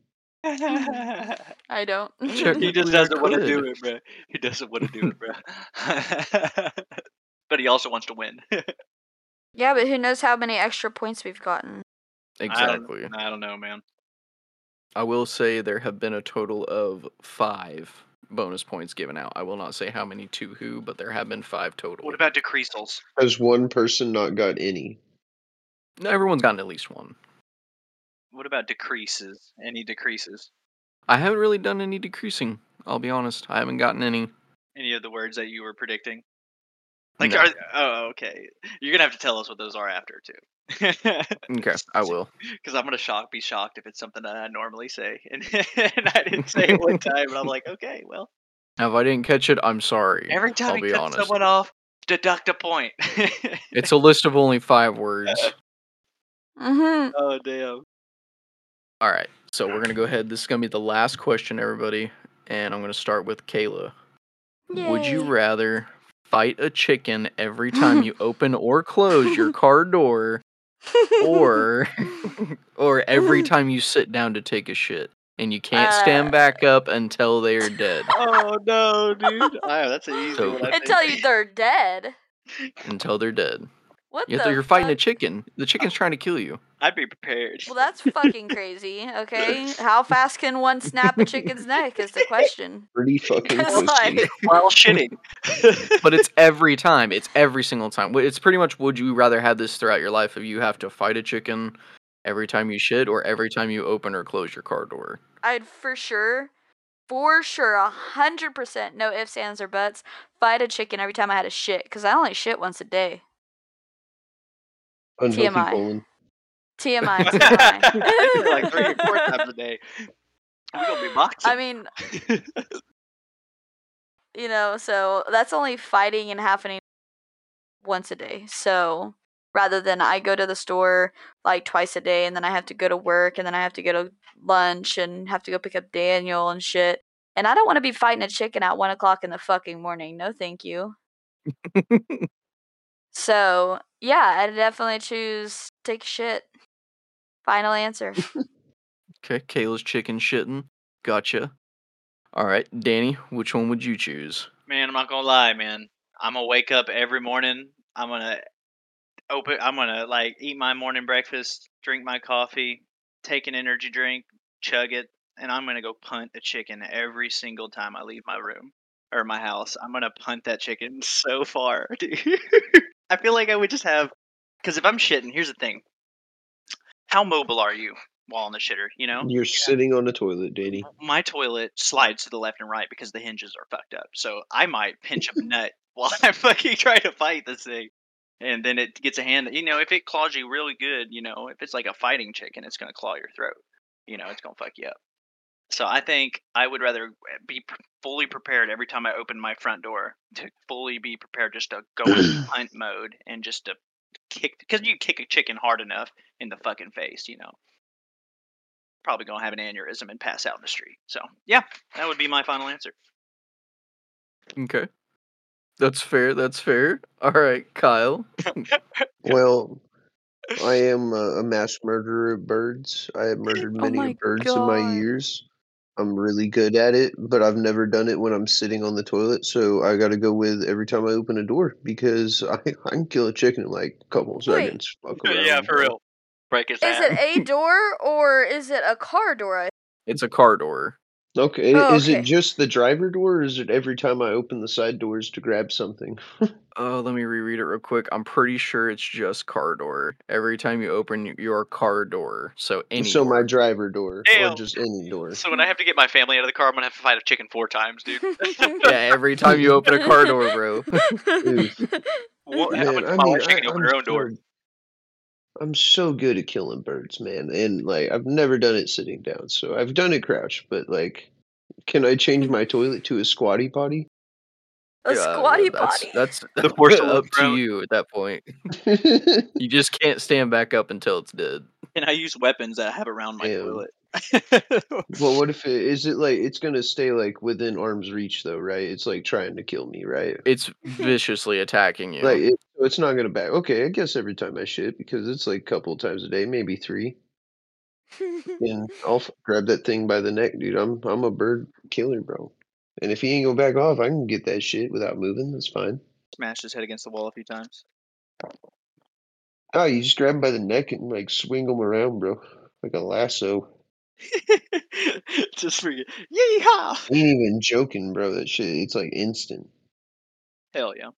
I don't. He just Technically, I doesn't want to do could. it, bro. He doesn't want to do it, bro. But he also wants to win. Yeah, but who knows how many extra points we've gotten? Exactly. I don't, I don't know, man. I will say there have been a total of five bonus points given out. I will not say how many to who, but there have been five total. What about decreasals? Has one person not got any? No, everyone's gotten at least one. What about decreases? Any decreases? I haven't really done any decreasing. I'll be honest. I haven't gotten any. Any of the words that you were predicting? Like, No. are, oh, okay. You're gonna have to tell us what those are after too. Okay, I will. Because I'm gonna shock, be shocked if it's something that I normally say, and, and I didn't say it one time, and I'm like, okay, well, Now, if I didn't catch it, I'm sorry. every time I'll he be cuts honest. someone off, deduct a point. It's a list of only five words. Mm-hmm. Oh damn. All right, so we're gonna go ahead. This is gonna be the last question, everybody, and I'm gonna start with Kayla. Would you Yay. rather fight a chicken every time you open or close your car door, or or every time you sit down to take a shit and you can't stand Uh, back up until they are dead? Oh no, dude. Oh, that's an easy So- one. I Until think. you they're dead. Until they're dead. What You have the to, you're fighting a fuck? chicken. The chicken's trying to kill you. I'd be prepared. Well, that's fucking crazy. Okay, how fast can one snap a chicken's neck? Is the question. Pretty fucking It's pussy. like- While shitting. But it's every time. It's every single time. It's pretty much, would you rather have this throughout your life if you have to fight a chicken every time you shit or every time you open or close your car door? I'd for sure, for sure, a hundred percent, no ifs, ands, or buts, fight a chicken every time I had a shit, because I only shit once a day. Unhealthy T M I. colon. T M I, T M I do it I. like three or four times a day. We're gonna be boxing. I mean, you know, so that's only fighting and happening once a day. So rather than I go to the store like twice a day and then I have to go to work and then I have to go to lunch and have to go pick up Daniel and shit. And I don't want to be fighting a chicken at one o'clock in the fucking morning. No, thank you. So yeah, I'd definitely choose take a shit. Final answer. Okay, Kayla's chicken shitting. Gotcha. All right, Danny, which one would you choose? Man, I'm not gonna lie, man. I'm gonna wake up every morning. I'm gonna open. I'm gonna like eat my morning breakfast, drink my coffee, take an energy drink, chug it, and I'm gonna go punt a chicken every single time I leave my room or my house. I'm gonna punt that chicken so far, dude. I feel like I would just have, because if I'm shitting, here's the thing. How mobile are you while on the shitter? You know, You're sitting on the toilet, Danny. my toilet slides to the left and right because the hinges are fucked up. So I might pinch a nut while I'm fucking trying to fight this thing. And then it gets a hand. You know, if it claws you really good, you know, if it's like a fighting chicken, it's going to claw your throat. You know, it's going to fuck you up. So I think I would rather be p- fully prepared every time I open my front door to fully be prepared just to go into hunt mode and just to kick. Because you kick a chicken hard enough in the fucking face, you know. Probably gonna have an aneurysm and pass out in the street. So yeah, that would be my final answer. Okay. That's fair, that's fair. All right, Kyle. Well, I am a, a mass murderer of birds. I have murdered Oh many my of birds in my God. years. I'm really good at it, but I've never done it when I'm sitting on the toilet. So I got to go with every time I open a door because I, I can kill a chicken in like a couple of Wait. seconds. Fuck yeah, around, for bro. real. Break his Is ass. it a door or is it a car door? It's a car door. Okay, Oh, is okay. it just the driver door, or is it every time I open the side doors to grab something? Oh, let me reread it real quick. I'm pretty sure it's just car door. Every time you open your car door. So any so door. my driver door, Damn. or just any door. So when I have to get my family out of the car, I'm gonna have to fight a chicken four times, dude. Yeah, every time you open a car door, bro. Oof. What, how Man, much I my mean, wife she I, can open I'm her own door? so, I'm so good at killing birds, man, and like I've never done it sitting down. So I've done it crouched, but like, can I change my toilet to a squatty potty? A Yeah, squatty that's, potty. That's The force will up to throw. you at that point. You just can't stand back up until it's dead. Can I use weapons that I have around my Damn. toilet? Well, what if it is it like it's gonna stay like within arm's reach though, right? It's like trying to kill me, right? It's viciously attacking you. Like it, so it's not gonna back. Okay, I guess every time I shit because it's like a couple of times a day, maybe three. And I'll f- grab that thing by the neck, dude. I'm I'm a bird killer, bro. And if he ain't gonna back off, I can get that shit without moving. That's fine. Smashed his head against the wall a few times. Oh, you just grab him by the neck and like swing him around, bro, like a lasso. Just forget. Yeehaw! Ain't even joking, bro. That shit, it's like instant. Hell yeah.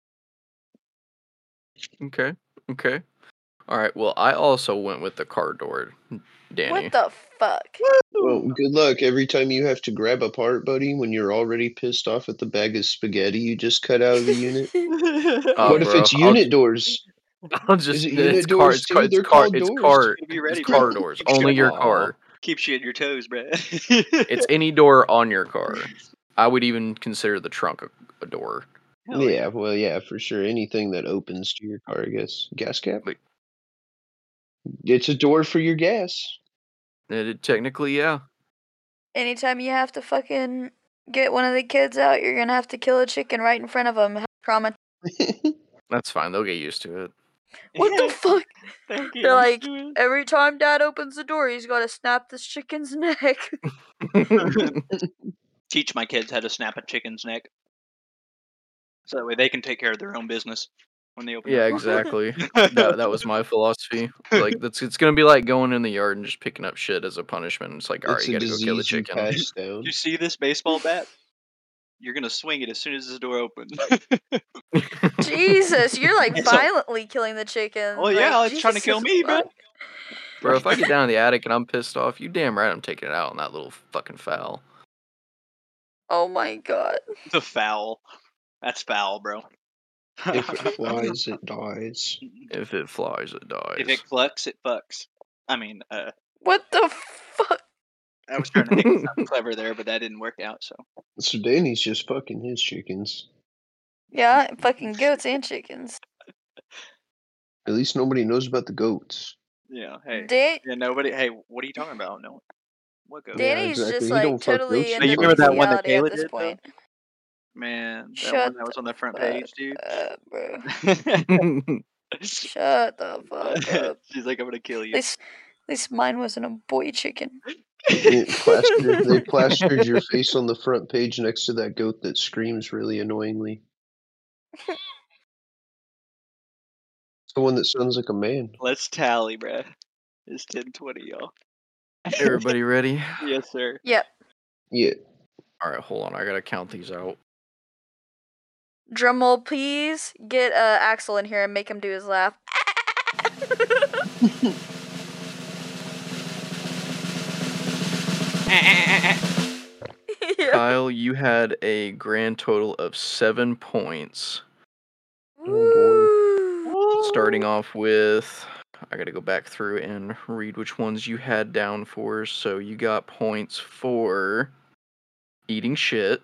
Okay. Okay. All right. Well, I also went with the car door, Danny. What the fuck? Well, good luck every time you have to grab a part, buddy. When you're already pissed off at the bag of spaghetti you just cut out of the unit. Oh, what if bro, it's I'll unit j- doors? I'll just Is it unit it's car doors it's too? car it's They're car called it's doors. car Gotta be it's ready, car bro. doors. Keeps you Only on- your Aw. car. Keeps you at your toes, bro. It's any door on your car. I would even consider the trunk a, a door. Hell Yeah, well, yeah, for sure. Anything that opens to your car, I guess. Gas cap? Like- It's a door for your gas. It, technically, yeah. Anytime you have to fucking get one of the kids out, you're gonna have to kill a chicken right in front of them. Trauma. That's fine. They'll get used to it. What the fuck? They'll get They're like, used to every time Dad opens the door, he's gotta snap this chicken's neck. it. Teach my kids how to snap a chicken's neck, so that way they can take care of their own business when they open. Yeah, their door. exactly. that that was my philosophy. Like that's it's gonna be like going in the yard and just picking up shit as a punishment. It's like, all right, It's you a gotta go kill the disease you chicken. pass down. You see this baseball bat? You're gonna swing it as soon as the door opens. Jesus, you're like It's a- violently killing the chicken. Oh, yeah, like, it's trying to kill Jesus me, bro. fuck. Bro, if I get down in the attic and I'm pissed off, you damn right I'm taking it out on that little fucking foul. Oh my god. It's a foul. That's foul, bro. If it flies, it dies. If it flies, it dies. If it clucks, it fucks. I mean, uh, What the fuck? I was trying to make it sound clever there, but that didn't work out. So So Danny's just fucking his chickens. Yeah, fucking goats and chickens. At least nobody knows about the goats. yeah, hey, Da- yeah, nobody. Hey, what are you talking about? No, what goes? Yeah, Danny's exactly. just He like don't fuck totally goats, into he You remember that one that bestiality at Kayla this did, though? point. Man, that Shut one that was on the front the page, dude. Uh, bro. Shut the fuck up. She's like, I'm gonna kill At you. least, at least mine wasn't a boy chicken. It plastered, they plastered your face on the front page next to that goat that screams really annoyingly. It's the one that sounds like a man. Let's tally, bruh. It's ten twenty, y'all. Everybody ready? Yes, sir. Yep. Yeah. All right, hold on. I gotta count these out. Drum roll, please. Get uh, Axel in here and make him do his laugh. Yeah. Kyle, you had a grand total of seven points. Woo. Starting off with, I gotta go back through and read which ones you had down for. So you got points for eating shit.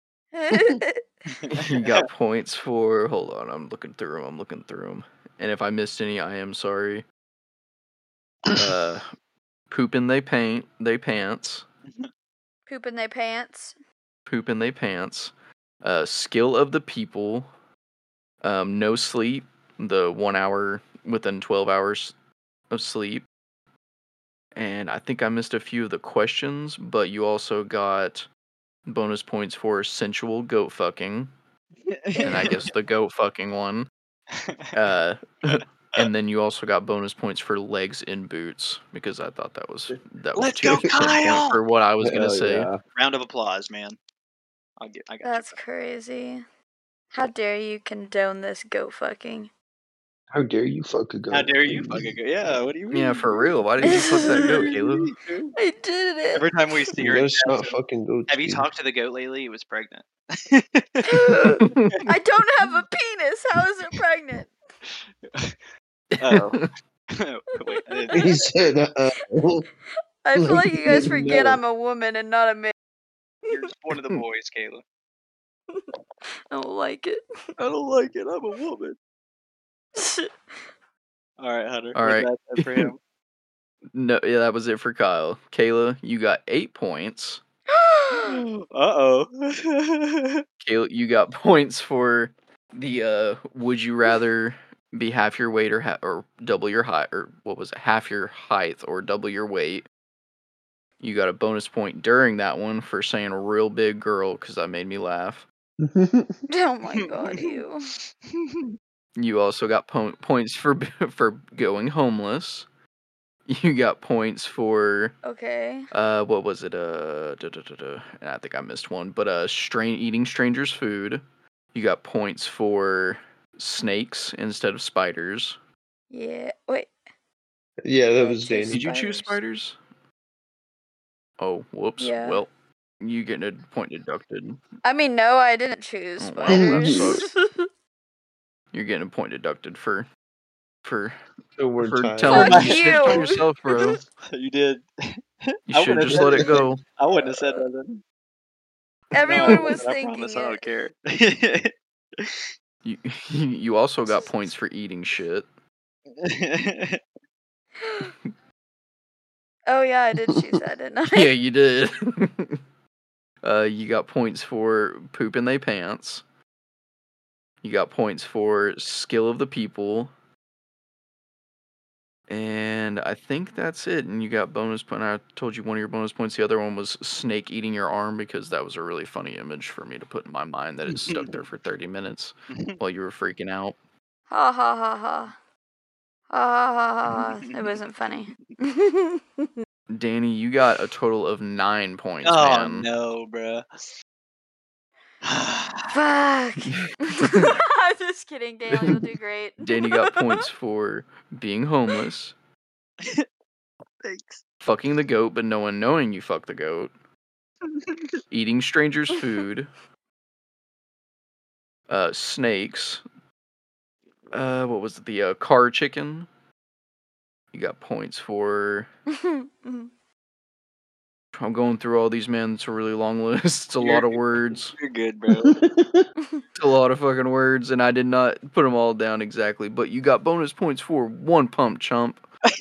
You got points for, hold on, I'm looking through them, I'm looking through them. And if I missed any, I am sorry. Uh, pooping they paint, they pants. Pooping their pants. Pooping they pants. Uh, skill of the people. Um, no sleep, the one hour within twelve hours of sleep. And I think I missed a few of the questions, but you also got bonus points for sensual goat fucking. And I guess the goat fucking one. Uh, and then you also got bonus points for legs in boots because I thought that was that was Let's too go, good point Kyle! for what I was gonna Hell say. yeah. Round of applause, man. I'll get. I got That's you. crazy. How dare you condone this goat fucking? How dare you fuck a goat? How dare you fucking go? Yeah, what do you mean? Yeah, for real. Why did you fuck that goat, What do you Caleb? mean, dude? I did it. Every time we see You her, in gotta stop passing- fucking goats. have you dude. talked to the goat lately? It was pregnant. I don't have a penis. How is it pregnant? Oh. Wait, I didn't- He said, uh, I feel like you guys No. forget I'm a woman and not a man. You're just one of the boys, Kayla. I don't like it. I don't like it. I'm a woman. All right, Hunter. All was right. that it for him? No, yeah, that was it for Kyle. Kayla, you got eight points. Uh oh. Kayla, you got points for the uh, would you rather be half your weight or ha- or double your height, or what was it, half your height or double your weight. You got a bonus point during that one for saying a real big girl because that made me laugh. Oh my god, you. You also got po- points for for going homeless. You got points for Okay. uh what was it uh da, da, da, da. And I think I missed one, but uh strain eating strangers' food. You got points for snakes instead of spiders. Yeah. Wait. yeah, that I was chose Danny. Did you choose Spiders. spiders? Oh, whoops. Yeah. Well, you getting a point deducted. I mean, no, I didn't choose Oh, wow, that spiders. You're getting a point deducted for for No more for time. telling Fuck you shit on you. yourself, bro. You did. You I should wouldn't just have let said it go. anything. I wouldn't have said nothing. No, I Everyone was wouldn't. I thinking promise. I don't it. care. You you also got points for eating shit. Oh yeah, I did choose that, didn't I? Yeah, you did. uh, you got points for pooping they pants. You got points for skill of the people. And I think that's it. And you got bonus point. I told you one of your bonus points. The other one was snake eating your arm because that was a really funny image for me to put in my mind that it stuck there for thirty minutes while you were freaking out. Ha ha ha ha. Ha ha ha ha. It wasn't funny. Danny, you got a total of nine points, Oh man. no, bro. Fuck. I'm just kidding, Daniel. You'll do great. Danny got points for being homeless, Thanks. fucking the goat but no one knowing you fucked the goat, eating strangers' food, uh, snakes, uh, what was it, the uh, car chicken. You got points for... I'm going through all these, man. It's a really long list. It's a You're lot of good. words. You're good, bro. It's a lot of fucking words, and I did not put them all down exactly. But you got bonus points for one pump chump,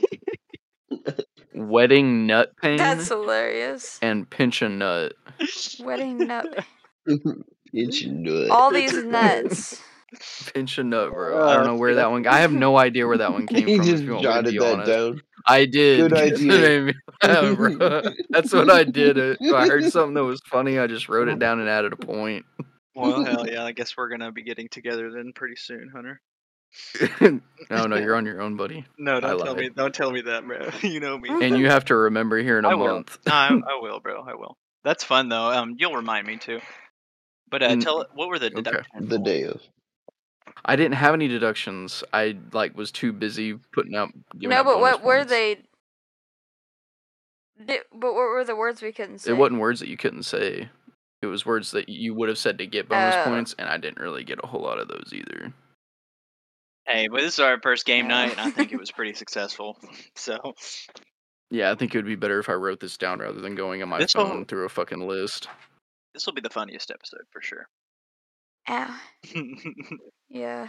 wedding nut pain, That's hilarious. and pinch a nut. Wedding nut. It's nut. All these nuts. Pinch a nut, bro. I don't know where Oh, that one. I have no idea where that one came He from. just If you want me to jotted be that honest, down. I did. Good 'cause it idea. made me laugh, bro. That's what I did. If I heard something that was funny, I just wrote it down and added a point. Well, hell yeah. I guess we're gonna be getting together then pretty soon, Hunter. No, no, you're on your own, buddy. No, I don't tell lied. me. Don't tell me that, bro. You know me. And you have to remember here in a I will. month. No, I, I will, bro. I will. That's fun though. Um, you'll remind me too. But uh, Mm, tell what were the okay. deductions? The day of. I didn't have any deductions. I like was too busy putting out. Giving No, out but bonus what were points. they? Di- But what were the words we couldn't say? It wasn't words that you couldn't say. It was words that you would have said to get bonus Oh. points, and I didn't really get a whole lot of those either. Hey, but this is our first game Yeah. night, and I think it was pretty successful. So Yeah, I think it would be better if I wrote this down rather than going on my This will- phone through a fucking list. this will be the funniest episode for sure. Ow. Yeah.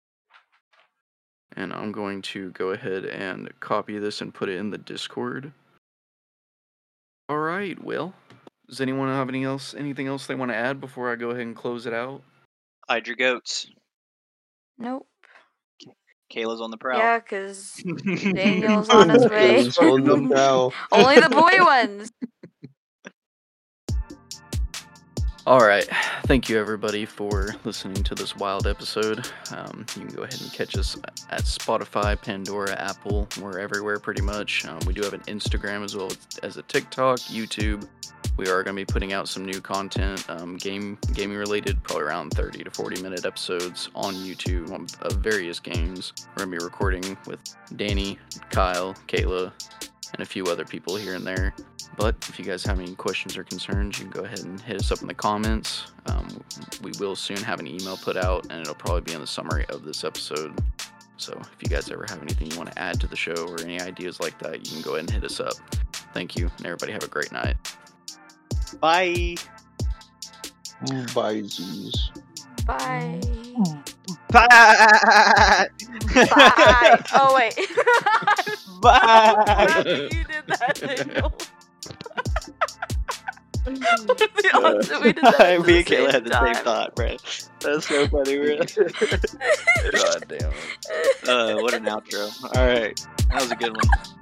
And I'm going to go ahead and copy this and put it in the Discord. All right, Will. Does anyone have any else, anything else they want to add before I go ahead and close it out? Hide your goats. Nope. Kayla's on the prowl. Yeah, because Daniel's on his way. It's on the prowl. Only the boy ones. All right. Thank you, everybody, for listening to this wild episode. Um, you can go ahead and catch us at Spotify, Pandora, Apple. We're everywhere pretty much. Um, we do have an Instagram as well as a TikTok, YouTube. We are going to be putting out some new content, um, game gaming related, probably around thirty to forty minute episodes on YouTube on, of various games. We're going to be recording with Danny, Kyle, Kayla, and a few other people here and there. But if you guys have any questions or concerns, you can go ahead and hit us up in the comments. Um, we will soon have an email put out, and it'll probably be in the summary of this episode. So if you guys ever have anything you want to add to the show or any ideas like that, you can go ahead and hit us up. Thank you, and everybody have a great night. Bye. Bye, Z's. Bye. Bye. Bye. Oh, wait. Bye. You did that, Daniel. What are the odds that we did that at Me the and Kayla same had the time? same thought, bro. That's so funny, bro. God damn it. Uh, what an outro. All right, that was a good one.